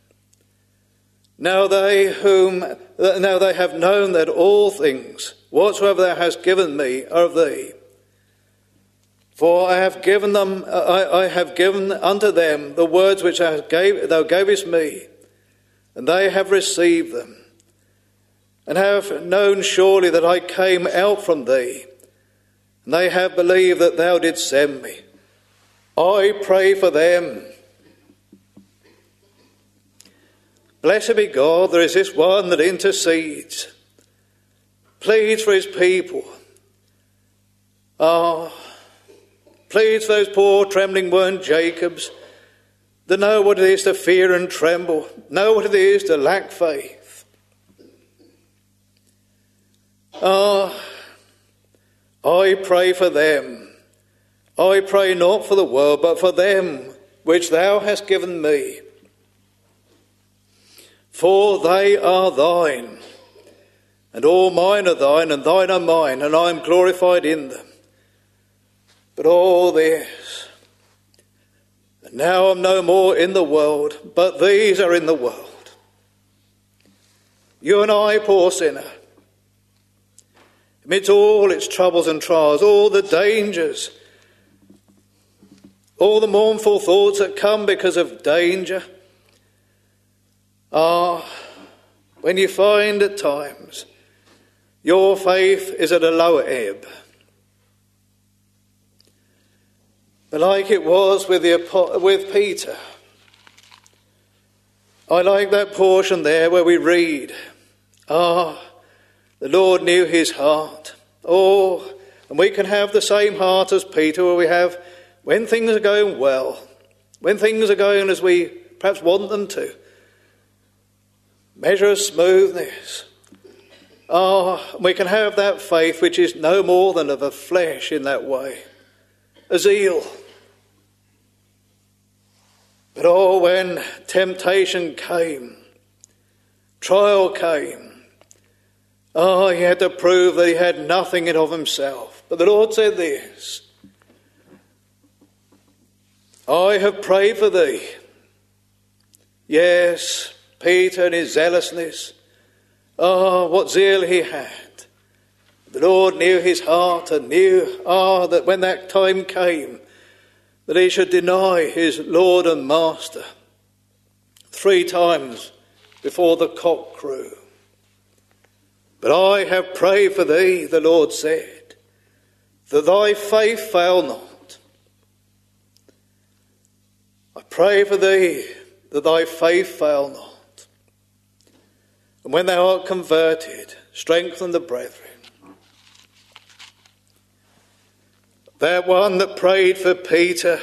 Now they whom now they have known that all things whatsoever thou hast given me are of thee. For I have given them I, I have given unto them the words which thou, gave, thou gavest me, and they have received them, and have known surely that I came out from thee, and they have believed that thou didst send me. I pray for them. Blessed be God, there is this one that intercedes, pleads for his people. Ah, pleads for those poor trembling one Jacobs that know what it is to fear and tremble, know what it is to lack faith. Ah, I pray for them. I pray not for the world, but for them which thou hast given me. For they are thine, and all mine are thine, and thine are mine, and I am glorified in them. But all this, and now I'm no more in the world, but these are in the world. You and I, poor sinner, amidst all its troubles and trials, all the dangers, all the mournful thoughts that come because of danger, ah, when you find at times your faith is at a lower ebb. But like it was with, the, with Peter, I like that portion there where we read, ah, the Lord knew his heart. Oh, and we can have the same heart as Peter, where we have, when things are going well, when things are going as we perhaps want them to, measure of smoothness. Ah, we can have that faith which is no more than of a flesh in that way, a zeal. But oh, when temptation came, trial came, oh, he had to prove that he had nothing in of himself. But the Lord said this, I have prayed for thee. Yes, Peter and his zealousness. Oh, what zeal he had. The Lord knew his heart and knew, ah, that when that time came, that he should deny his Lord and Master three times before the cock crew. But I have prayed for thee, the Lord said, that thy faith fail not. I pray for thee that thy faith fail not. And when thou art converted, strengthen the brethren. That one that prayed for Peter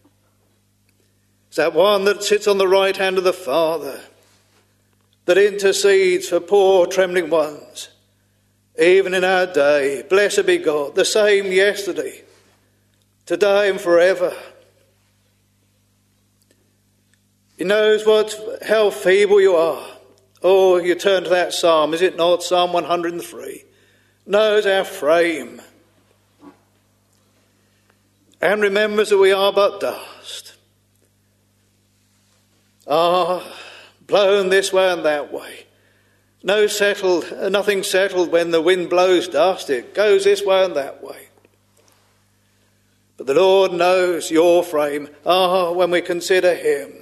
is that one that sits on the right hand of the Father, that intercedes for poor trembling ones, even in our day. Blessed be God, the same yesterday, today and forever. He knows what, how feeble you are. Oh, you turn to that psalm, is it not Psalm one hundred and three? Knows our frame. And remembers that we are but dust. Ah, blown this way and that way. No settled, nothing settled when the wind blows dust. It goes this way and that way. But the Lord knows your frame. Ah, when we consider him.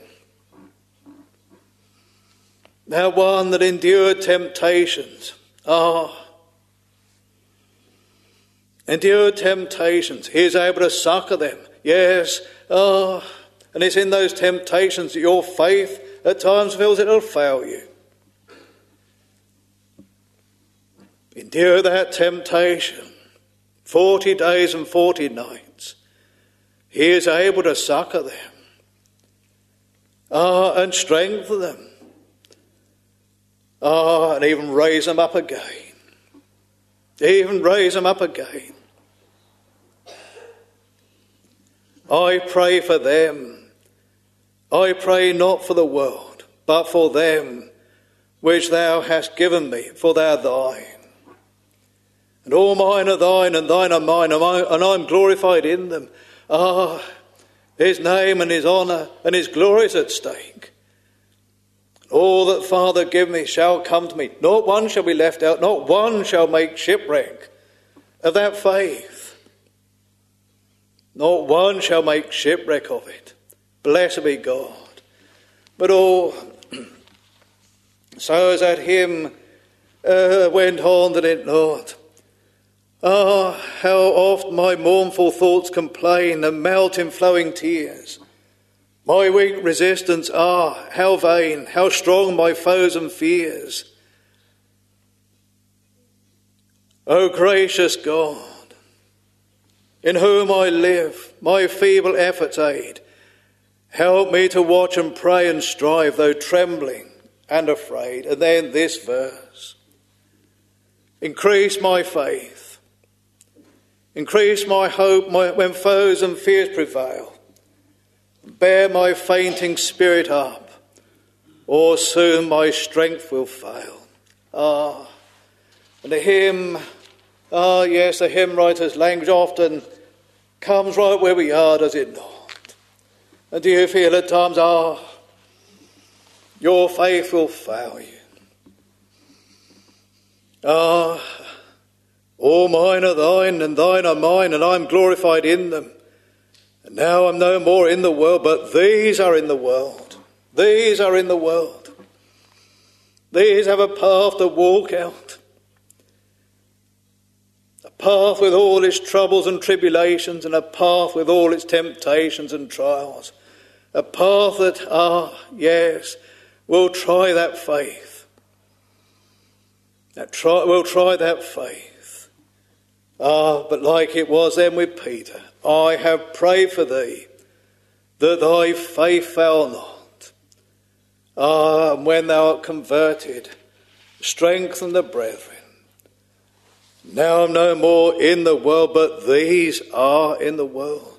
That one that endured temptations. Ah, endured temptations. He is able to succour them. Yes. Ah, and it's in those temptations that your faith at times feels it'll fail you. Endure that temptation. Forty days and forty nights. He is able to succour them. Ah, and strengthen them. Ah, and even raise them up again. Even raise them up again. I pray for them. I pray not for the world, but for them which thou hast given me, for they are thine. And all mine are thine, and thine are mine, and I am glorified in them. Ah, his name and his honour and his glory is at stake. All that Father give me shall come to me. Not one shall be left out, not one shall make shipwreck of that faith. Not one shall make shipwreck of it. Blessed be God. But oh, so as that hymn uh, went on, did it not? Ah, how oft my mournful thoughts complain and melt in flowing tears. My weak resistance, ah, how vain, how strong my foes and fears. O gracious God, in whom I live, my feeble efforts aid. Help me to watch and pray and strive, though trembling and afraid. And then this verse. Increase my faith. Increase my hope my, when foes and fears prevail. Bear my fainting spirit up, or soon my strength will fail. Ah, and the hymn, ah yes, the hymn writer's language often comes right where we are, does it not? And do you feel at times, ah, your faith will fail you? Ah, all mine are thine, and thine are mine, and I am glorified in them. And now I'm no more in the world, but these are in the world. These are in the world. These have a path to walk out. A path with all its troubles and tribulations, and a path with all its temptations and trials. A path that, ah, yes, will try that faith. That try, will try that faith. Ah, but like it was then with Peter, I have prayed for thee, that thy faith fail not. Ah, and when thou art converted, strengthen the brethren. Now I'm no more in the world, but these are in the world.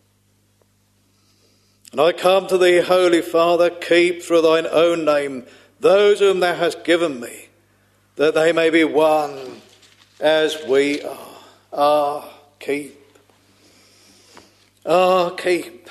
And I come to thee, Holy Father, keep through thine own name those whom thou hast given me, that they may be one as we are. Ah, keep. Ah, keep.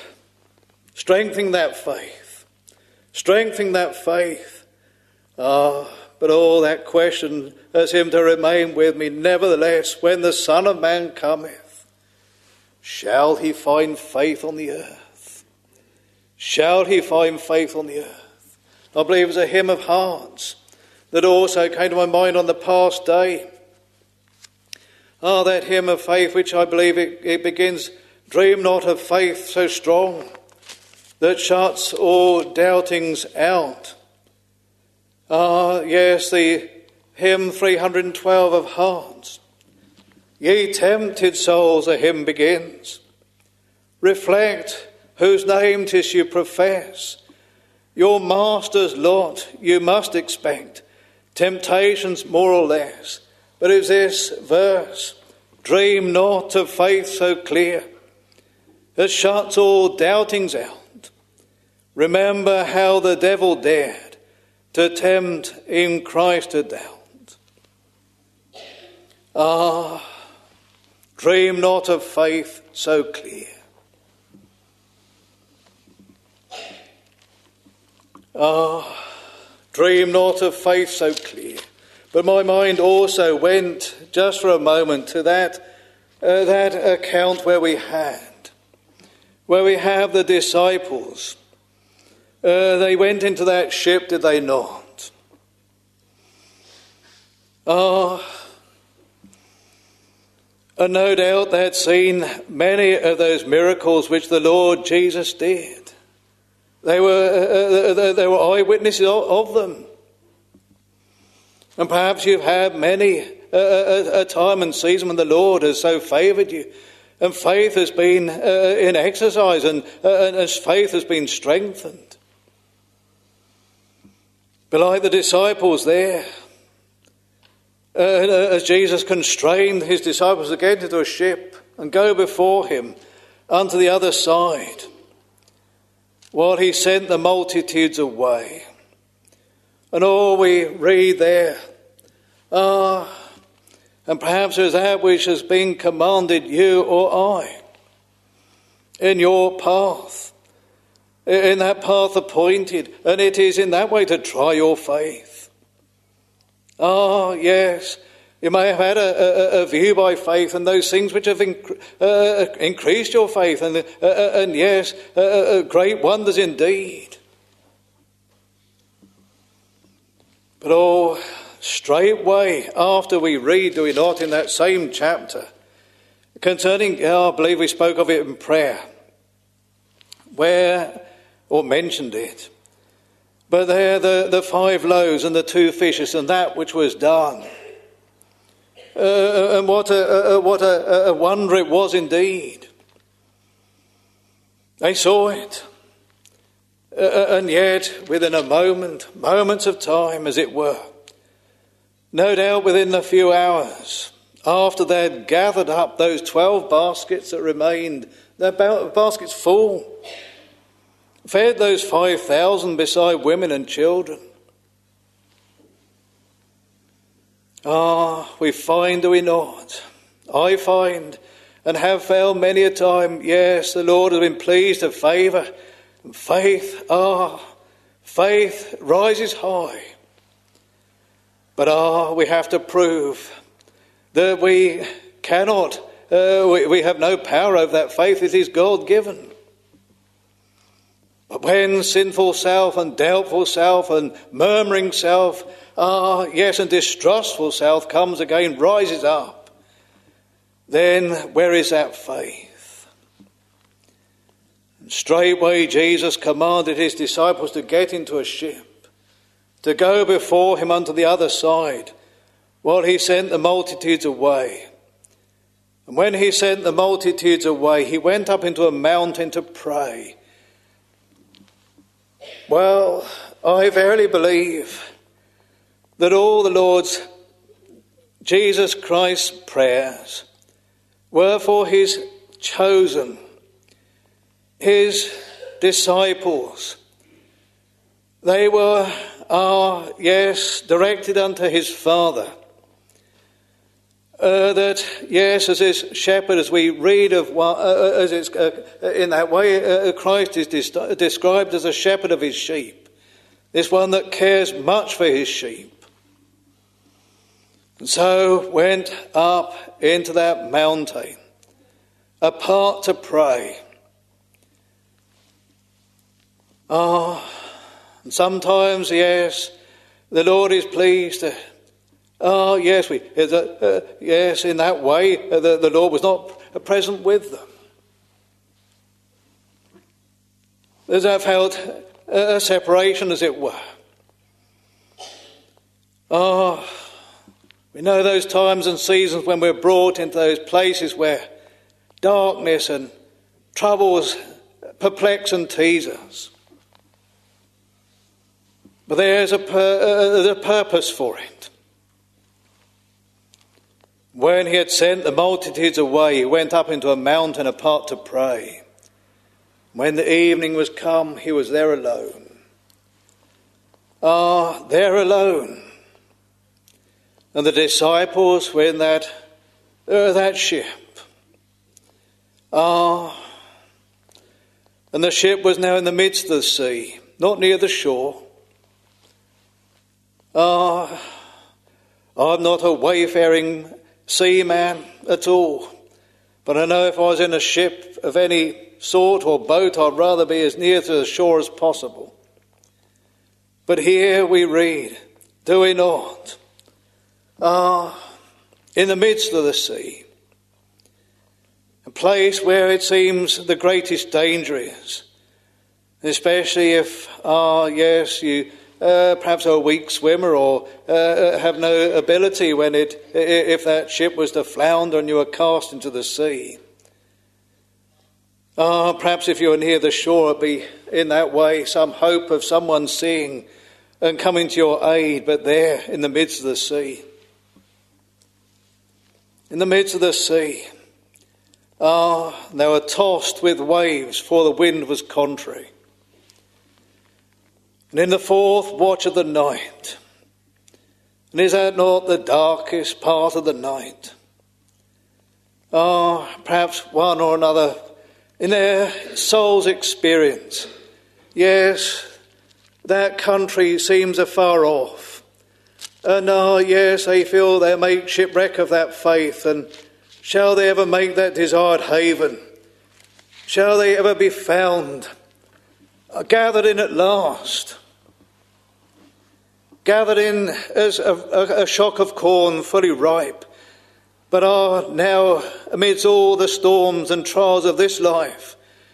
Strengthening that faith. Strengthening that faith. Ah, but all that question has him to remain with me. Nevertheless, when the Son of Man cometh, shall he find faith on the earth? Shall he find faith on the earth? I believe it was a hymn of hearts that also came to my mind on the past day. Ah, that hymn of faith, which I believe it, it begins, dream not of faith so strong that shuts all doubtings out. Ah, yes, the hymn three hundred twelve of hearts. Ye tempted souls, a hymn begins. Reflect whose name 'tis you profess. Your master's lot you must expect, temptations more or less. But it's this verse, dream not of faith so clear that shuts all doubtings out. Remember how the devil dared to tempt in Christ to doubt. Ah, dream not of faith so clear. Ah, dream not of faith so clear. But my mind also went just for a moment to that uh, that account where we had, where we have the disciples. Uh, they went into that ship, did they not? Ah, and no doubt they had seen many of those miracles which the Lord Jesus did. They were uh, they were eyewitnesses of, of them. And perhaps you've had many uh, a, a time and season when the Lord has so favoured you, and faith has been uh, in exercise, and, uh, and as faith has been strengthened. But like the disciples there, uh, as Jesus constrained his disciples to get into a ship and go before him unto the other side, while he sent the multitudes away. And all we read there, ah, and perhaps there's that which has been commanded you or I in your path, in that path appointed, and it is in that way to try your faith. Ah, yes, you may have had a, a, a view by faith and those things which have inc- uh, increased your faith, and, uh, and yes, uh, uh, great wonders indeed. But oh, straightway after we read, do we not, in that same chapter, concerning, oh, I believe we spoke of it in prayer, where, or mentioned it, but there the, the five loaves and the two fishes and that which was done. Uh, and what a, a, what a, a wonder it was indeed. They saw it. Uh, and yet, within a moment, moments of time, as it were, no doubt within a few hours, after they had gathered up those twelve baskets that remained, their baskets full, fed those five thousand beside women and children. Ah, we find, do we not? I find, and have found many a time, yes, the Lord has been pleased to favour. Faith, ah, faith rises high. But ah, we have to prove that we cannot, uh, we, we have no power over that faith. It is God-given. But when sinful self and doubtful self and murmuring self, ah, yes, and distrustful self comes again, rises up, then where is that faith? Straightway Jesus commanded his disciples to get into a ship, to go before him unto the other side, while he sent the multitudes away. And when he sent the multitudes away, he went up into a mountain to pray. Well, I verily believe that all the Lord's Jesus Christ's prayers were for his chosen, his disciples. They were, are, yes, directed unto his Father. Uh, that, yes, as his shepherd, as we read of, uh, as it's, uh, in that way, uh, Christ is des- described as a shepherd of his sheep. This one that cares much for his sheep. And so went up into that mountain, apart to pray. Ah, and sometimes, yes, the Lord is pleased to, oh, yes, we, uh, uh, yes, in that way, uh, the, the Lord was not present with them. There's I felt a separation, as it were. Oh, we know those times and seasons when we're brought into those places where darkness and troubles perplex and tease us. But there's a, pur- uh, a purpose for it. When he had sent the multitudes away, he went up into a mountain apart to pray. When the evening was come, he was there alone. Ah, there alone. And the disciples were in that, uh, that ship. Ah, and the ship was now in the midst of the sea, not near the shore. Ah, I'm not a wayfaring seaman at all, but I know if I was in a ship of any sort or boat, I'd rather be as near to the shore as possible. But here we read, do we not? Ah, in the midst of the sea, a place where it seems the greatest danger is, especially if, ah, yes, you uh, perhaps are a weak swimmer or uh, have no ability when it, if that ship was to flounder and you were cast into the sea. Ah, perhaps if you were near the shore, it'd be in that way some hope of someone seeing and coming to your aid, but there in the midst of the sea. In the midst of the sea, ah, they were tossed with waves, for the wind was contrary. And in the fourth watch of the night, and is that not the darkest part of the night? Ah, perhaps one or another in their soul's experience, yes, that country seems afar off. And ah, yes, they feel they make shipwreck of that faith, and shall they ever make that desired haven? Shall they ever be found, uh, gathered in at last? Gathered in as a, a, a shock of corn fully ripe, but are now amidst all the storms and trials of this life.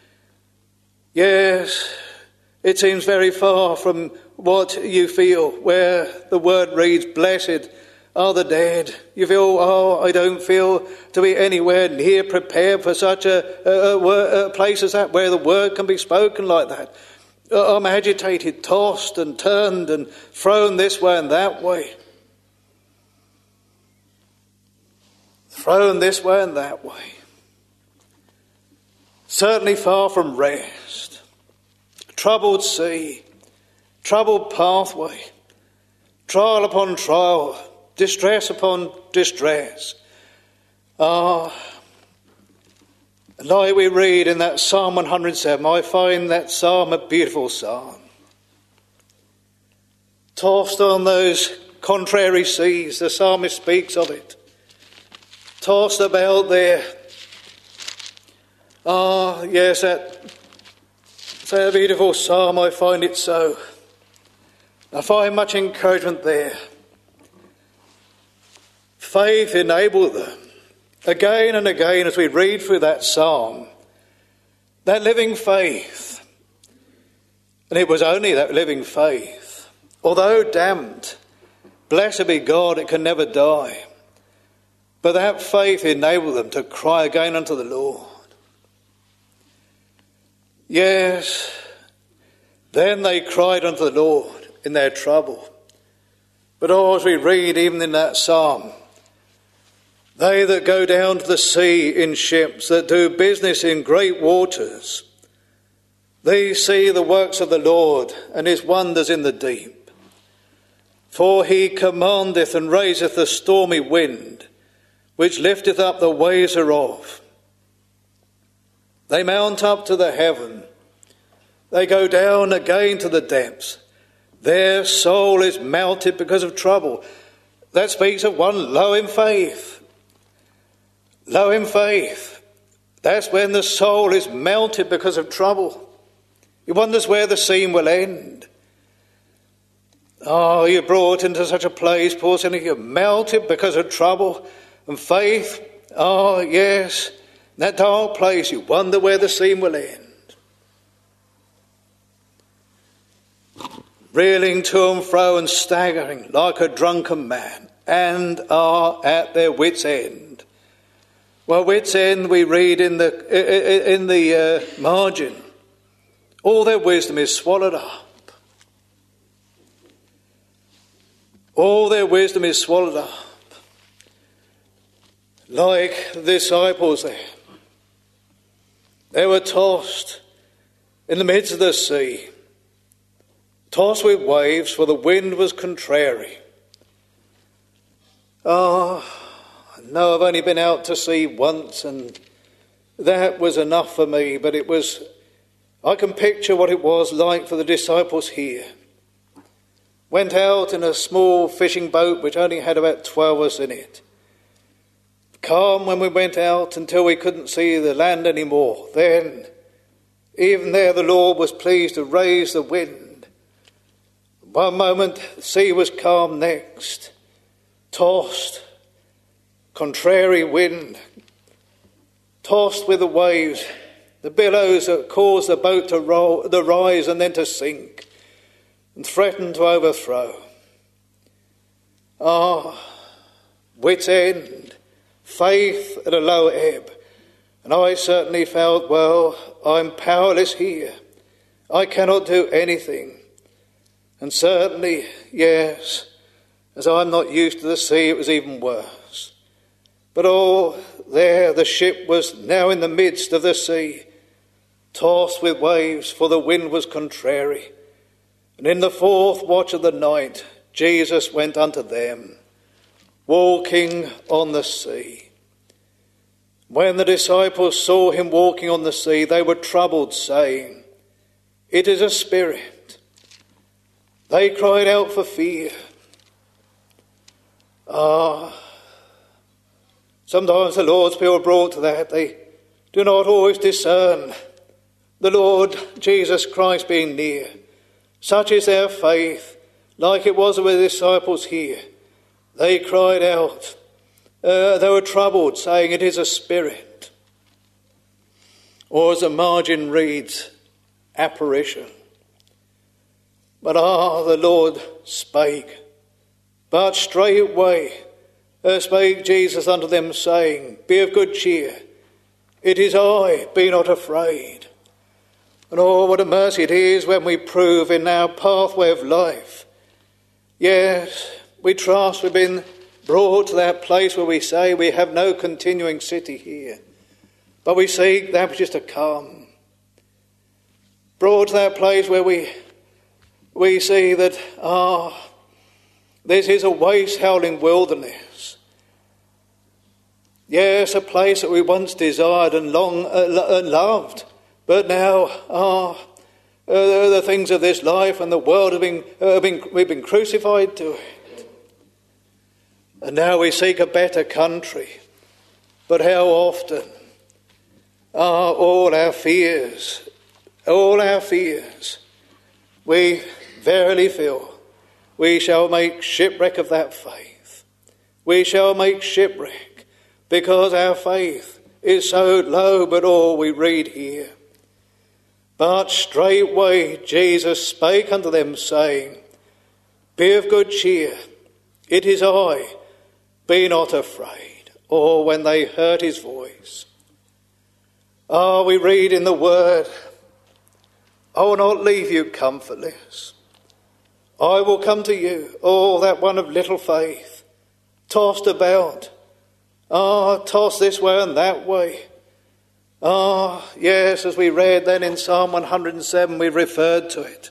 Yes, it seems very far from what you feel, where the word reads, blessed are the dead. You feel, oh, I don't feel to be anywhere near prepared for such a, a, a, a place as that, where the word can be spoken like that. I'm agitated, tossed and turned and thrown this way and that way. Thrown this way and that way. Certainly far from rest. Troubled sea, troubled pathway, trial upon trial, distress upon distress. Ah, like we read in that Psalm one hundred seven, I find that psalm a beautiful psalm. Tossed on those contrary seas, the psalmist speaks of it. Tossed about there. Ah, yes, that, that beautiful psalm, I find it so. I find much encouragement there. Faith enabled them. Again and again, as we read through that psalm, that living faith, and it was only that living faith, although damned, blessed be God, it can never die, but that faith enabled them to cry again unto the Lord. Yes, then they cried unto the Lord in their trouble. But oh, as we read even in that psalm, they that go down to the sea in ships, that do business in great waters, they see the works of the Lord and his wonders in the deep. For he commandeth and raiseth the stormy wind, which lifteth up the waves thereof. They mount up to the heaven. They go down again to the depths. Their soul is melted because of trouble. that speaks of one low in faith. Low in faith. That's when the soul is melted because of trouble. He wonders where the scene will end. Oh, you're brought into such a place, Paul said, you're melted because of trouble and faith. Oh, yes, in that dark place, you wonder where the scene will end. Reeling to and fro and staggering like a drunken man, and are at their wits' end. Well, wits' end we read in the in the uh, margin. All their wisdom is swallowed up. All their wisdom is swallowed up. Like the disciples there. They were tossed in the midst of the sea. Tossed with waves, for the wind was contrary. Oh, no, I've only been out to sea once, and that was enough for me. But it was, I can picture what it was like for the disciples here. Went out in a small fishing boat, which only had about twelve of us in it. Calm when we went out until we couldn't see the land anymore. Then, even there, the Lord was pleased to raise the wind. One moment the sea was calm, next tossed, contrary wind, tossed with the waves, the billows that caused the boat to roll, to rise and then to sink, and threatened to overthrow. Ah, wit's end, faith at a low ebb, and I certainly felt, well, I'm powerless here. I cannot do anything. And certainly, yes, as I'm not used to the sea, it was even worse. But oh, there the ship was now in the midst of the sea, tossed with waves, for the wind was contrary. And in the fourth watch of the night, Jesus went unto them, walking on the sea. When the disciples saw him walking on the sea, they were troubled, saying, It is a spirit. They cried out for fear. Ah, sometimes the Lord's people are brought to that. They do not always discern the Lord Jesus Christ being near. Such is their faith, like it was with the disciples here. They cried out. Uh, they were troubled, saying, It is a spirit. Or as the margin reads, apparition. But ah, the Lord spake. But straightway uh, spake Jesus unto them, saying, Be of good cheer. It is I, be not afraid. And oh, what a mercy it is when we prove in our pathway of life. Yes, we trust we've been brought to that place where we say we have no continuing city here. But we seek that which is to come. Brought to that place where we We see that, ah, this is a waste howling wilderness. Yes, a place that we once desired and long uh, and loved, but now, ah, uh, the things of this life and the world have been, uh, been, we've been crucified to it. And now we seek a better country. But how often are all our fears, all our fears, we verily feel we shall make shipwreck of that faith. We shall make shipwreck because our faith is so low, but all we read here. But straightway Jesus spake unto them, saying, Be of good cheer, it is I, be not afraid. Or when they heard his voice. Ah, we read in the word, I will not leave you comfortless. I will come to you. Oh, that one of little faith, tossed about. Ah, tossed this way and that way. Ah, yes, as we read then in Psalm one hundred seven, we referred to it.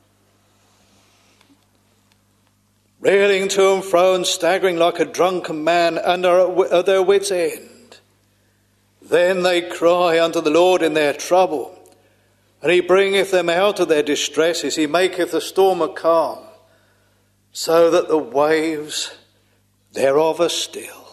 Reeling to and fro and staggering like a drunken man and are at their wits' end. Then they cry unto the Lord in their trouble. And he bringeth them out of their distresses. He maketh the storm a calm, so that the waves they're of us still.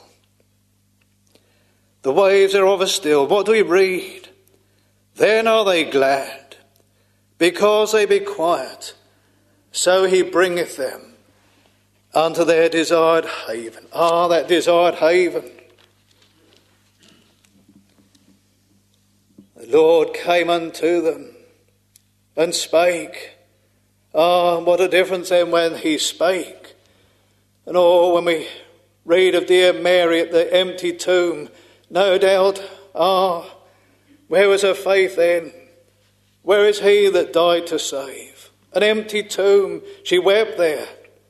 The waves are of us still. What do we read? Then are they glad, because they be quiet. So he bringeth them unto their desired haven. Ah, that desired haven. The Lord came unto them and spake. Ah, what a difference then when he spake. And oh, when we read of dear Mary at the empty tomb, no doubt, ah, where was her faith then? Where is he that died to save? An empty tomb, she wept there.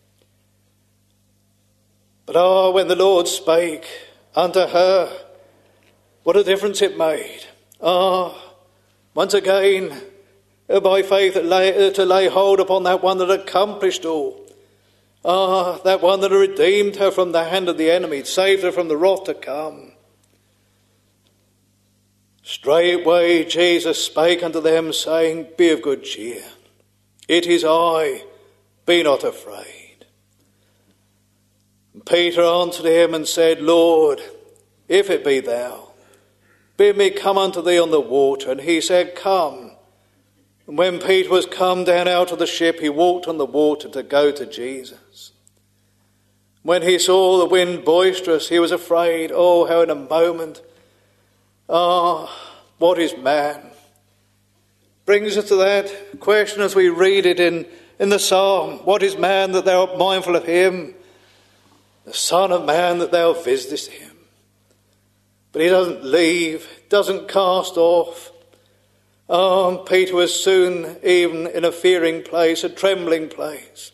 But ah, when the Lord spake unto her, what a difference it made. Ah, once again, by faith to lay, to lay hold upon that one that accomplished all. Ah, that one that redeemed her from the hand of the enemy, saved her from the wrath to come. Straightway Jesus spake unto them, saying, Be of good cheer. It is I, be not afraid. And Peter answered him and said, Lord, if it be thou, bid me come unto thee on the water. And he said, Come. And when Peter was come down out of the ship, he walked on the water to go to Jesus. When he saw the wind boisterous, he was afraid. Oh, how in a moment, ah, what is man? Brings us to that question as we read it in, in the psalm. What is man that thou art mindful of him? The Son of Man that thou visitest him. But he doesn't leave, doesn't cast off. Oh, Peter was soon even in a fearing place, a trembling place.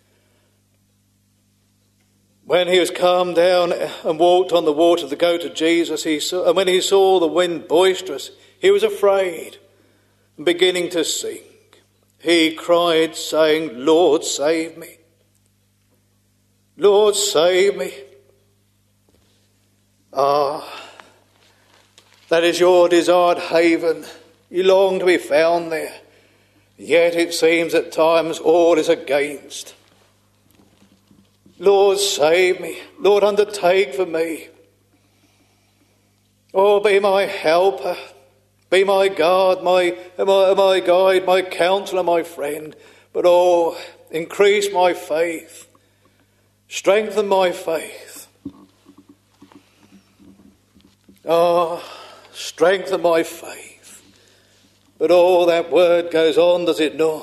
When he was calmed down and walked on the water to go to Jesus, he saw, and when he saw the wind boisterous, he was afraid and beginning to sink. He cried, saying, Lord, save me. Lord, save me. Ah, that is your desired haven. You long to be found there. Yet it seems at times all is against. Lord, save me. Lord, undertake for me. Oh, be my helper. Be my guard, my, my, my guide, my counsellor, my friend. But oh, increase my faith. Strengthen my faith. Oh, strengthen my faith. But oh, that word goes on, does it not?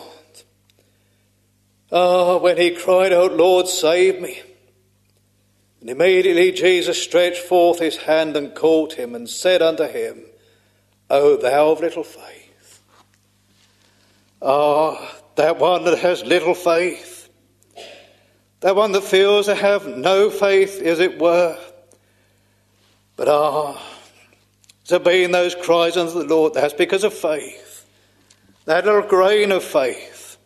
Ah, when he cried out, Lord, save me. And immediately Jesus stretched forth his hand and caught him and said unto him, O thou of little faith. Ah, that one that has little faith. That one that feels to have no faith, as it were. But ah, to be in those cries unto the Lord, that's because of faith. That little grain of faith.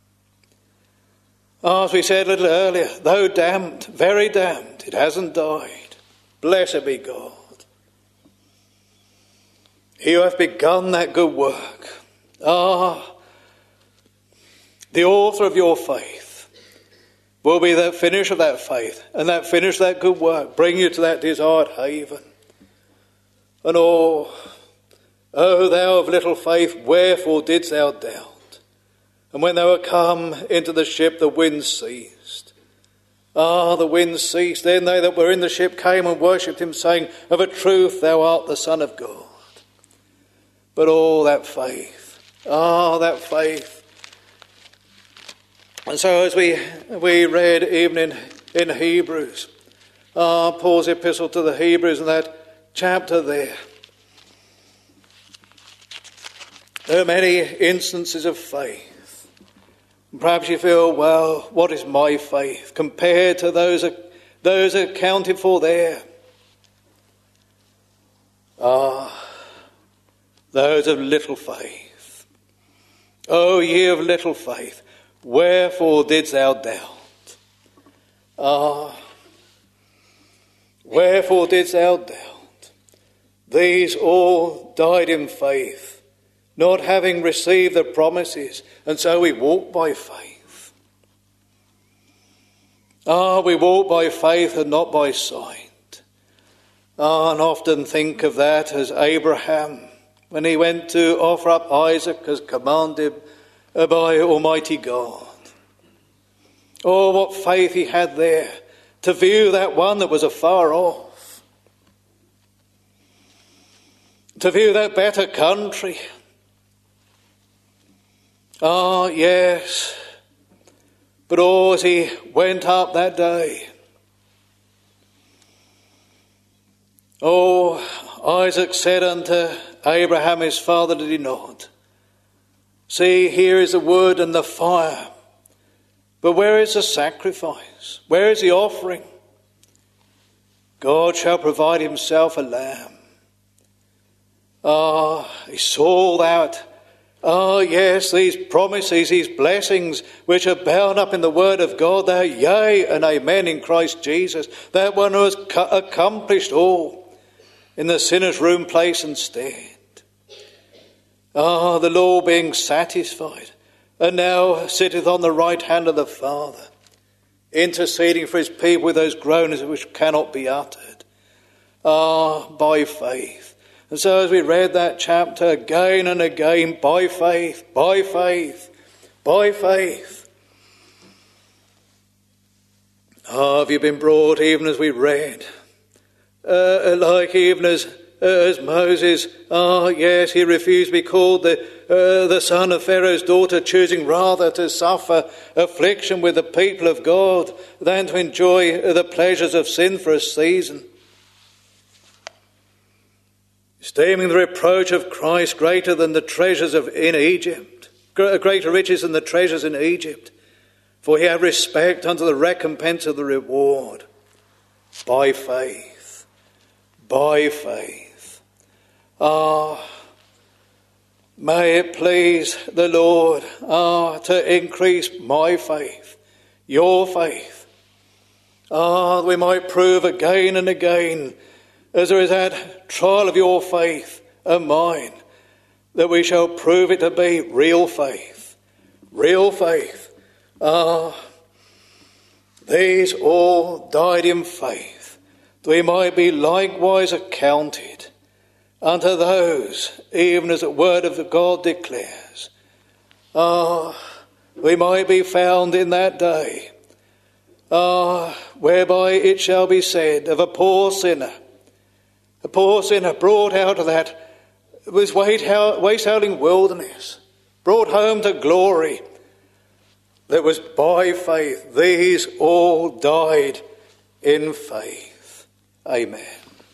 Oh, as we said a little earlier, though damned, very damned, it hasn't died. Blessed be God. He who hath begun that good work. Ah, the author of your faith will be the finish of that faith, and that finish of that good work, bring you to that desired haven. And oh, O thou of little faith, wherefore didst thou doubt? And when they were come into the ship, the wind ceased. Ah, the wind ceased. Then they that were in the ship came and worshipped him, saying, Of a truth thou art the Son of God. But oh, that faith. Ah, that faith. And so as we we read even in, in Hebrews, ah, Paul's epistle to the Hebrews in that chapter there, there are many instances of faith. Perhaps you feel, well, what is my faith compared to those, those accounted for there? Ah, those of little faith. O ye of little faith, wherefore didst thou doubt? Ah, wherefore didst thou doubt? These all died in faith, not having received the promises, and so we walk by faith. Ah, we walk by faith and not by sight. Ah, and often think of that as Abraham, when he went to offer up Isaac as commanded by Almighty God. Oh, what faith he had there to view that one that was afar off, to view that better country. Ah, yes. But oh, as he went up that day, oh, Isaac said unto Abraham his father, did he not? See, here is the wood and the fire, but where is the sacrifice? Where is the offering? God shall provide himself a lamb. Ah, he saw that. Ah, yes, these promises, these blessings which are bound up in the word of God, they are yea and amen in Christ Jesus. That one who has accomplished all in the sinner's room, place and stead. Ah, the Lord being satisfied, and now sitteth on the right hand of the Father, interceding for his people with those groanings which cannot be uttered. Ah, by faith. And so as we read that chapter again and again, by faith, by faith, by faith. Ah, have you been brought, even as we read, uh, like even as As Moses, ah yes, he refused to be called the, uh, the son of Pharaoh's daughter, choosing rather to suffer affliction with the people of God than to enjoy the pleasures of sin for a season. Esteeming the reproach of Christ greater than the treasures of in Egypt, greater riches than the treasures in Egypt, for he had respect unto the recompense of the reward. By faith, by faith. Ah, may it please the Lord, ah, to increase my faith, your faith. Ah, we might prove again and again, as there is that trial of your faith and mine, that we shall prove it to be real faith, real faith. Ah, these all died in faith, that we might be likewise accounted unto those, even as the word of God declares. Ah, we might be found in that day, ah, whereby it shall be said of a poor sinner, a poor sinner brought out of that was waste-howling wilderness, brought home to glory, that was by faith. These all died in faith. Amen.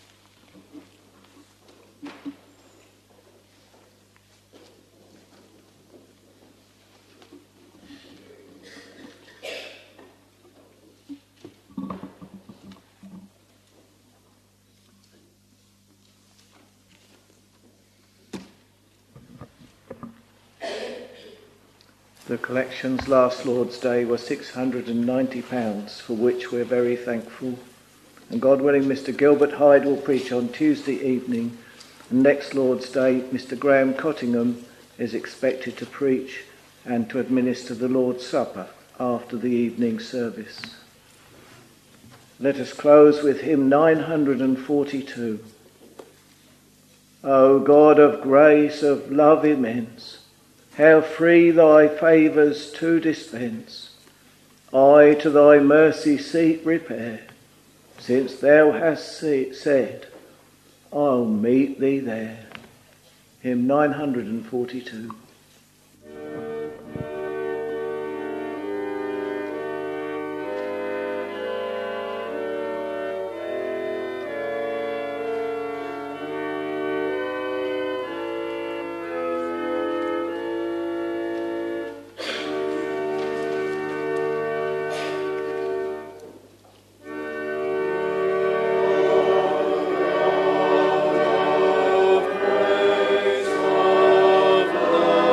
The collections last Lord's Day were six hundred ninety pounds, for which we're very thankful. And God willing, Mister Gilbert Hyde will preach on Tuesday evening. And next Lord's Day, Mister Graham Cottingham is expected to preach and to administer the Lord's Supper after the evening service. Let us close with hymn nine hundred forty-two. O God of grace, of love immense, how free thy favours to dispense, I to thy mercy seat repair, since thou hast said, I'll meet thee there. Hymn nine hundred forty-two. Praise of love.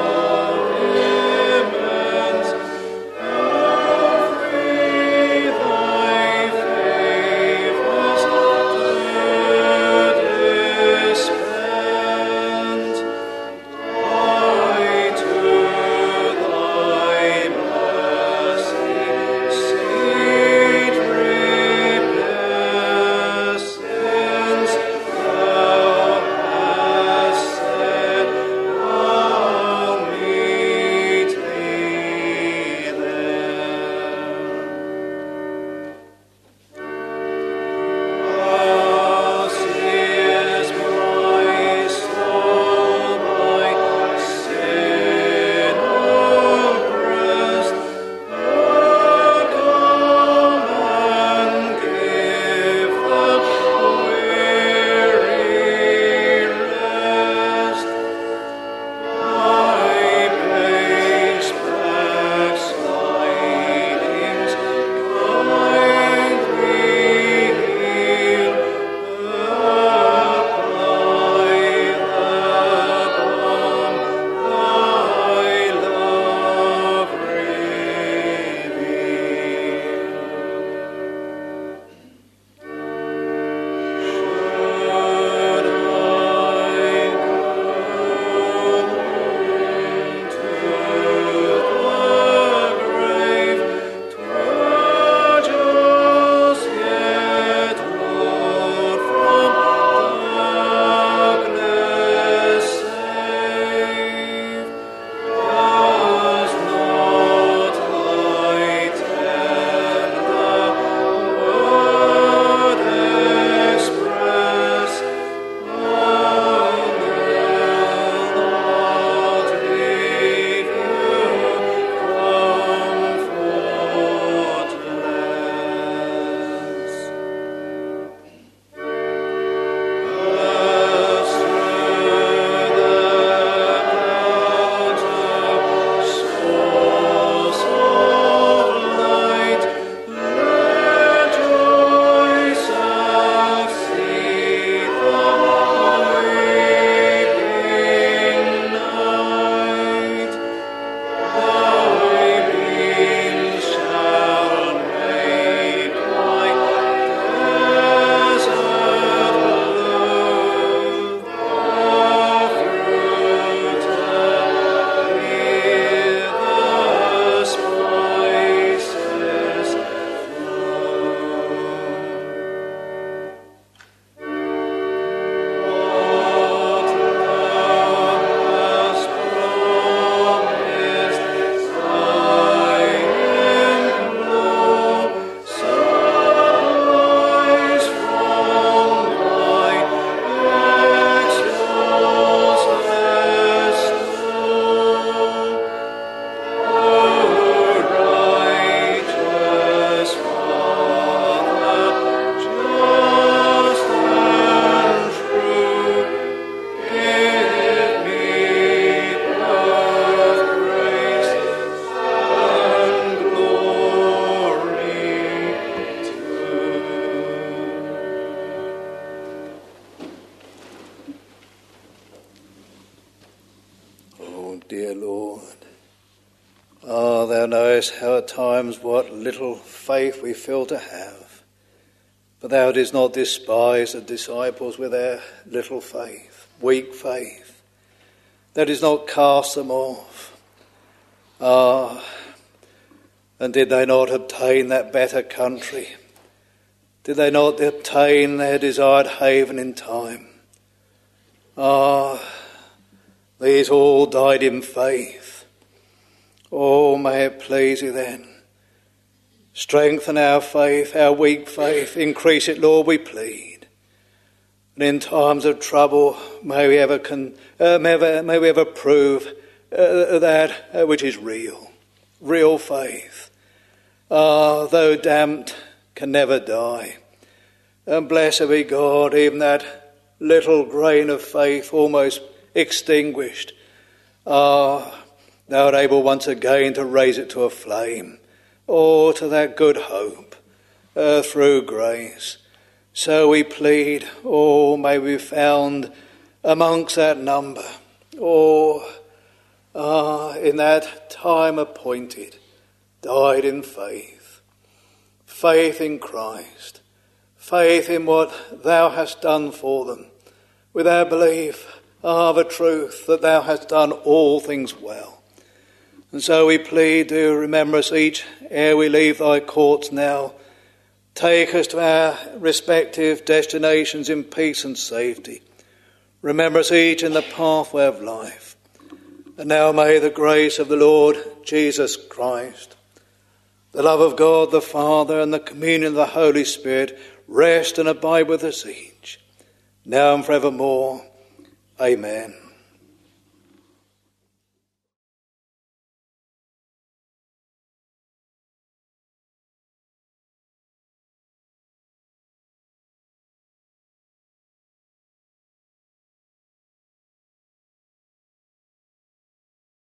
Oh, dear Lord, ah, thou knowest how at times what little faith we feel to have. But thou didst not despise the disciples with their little faith, weak faith. Thou didst not cast them off. Ah, and did they not obtain that better country? Did they not obtain their desired haven in time? Ah, these all died in faith. Oh, may it please you then. Strengthen our faith, our weak faith. Increase it, Lord, we plead. And in times of trouble, may we ever, con- uh, may, ever may we ever prove uh, that uh, which is real, real faith. Ah, though damned, can never die. And blessed be God, even that little grain of faith almost extinguished. Ah, thou art able once again to raise it to a flame. Oh, to that good hope uh, through grace. So we plead, oh, may we be found amongst that number. Oh, ah, in that time appointed, died in faith. Faith in Christ. Faith in what thou hast done for them. With our belief of a truth that thou hast done all things well. And so we plead, do remember us each ere we leave thy courts now. Take us to our respective destinations in peace and safety. Remember us each in the pathway of life. And now may the grace of the Lord Jesus Christ, the love of God the Father, and the communion of the Holy Spirit rest and abide with us each, now and forevermore. Amen.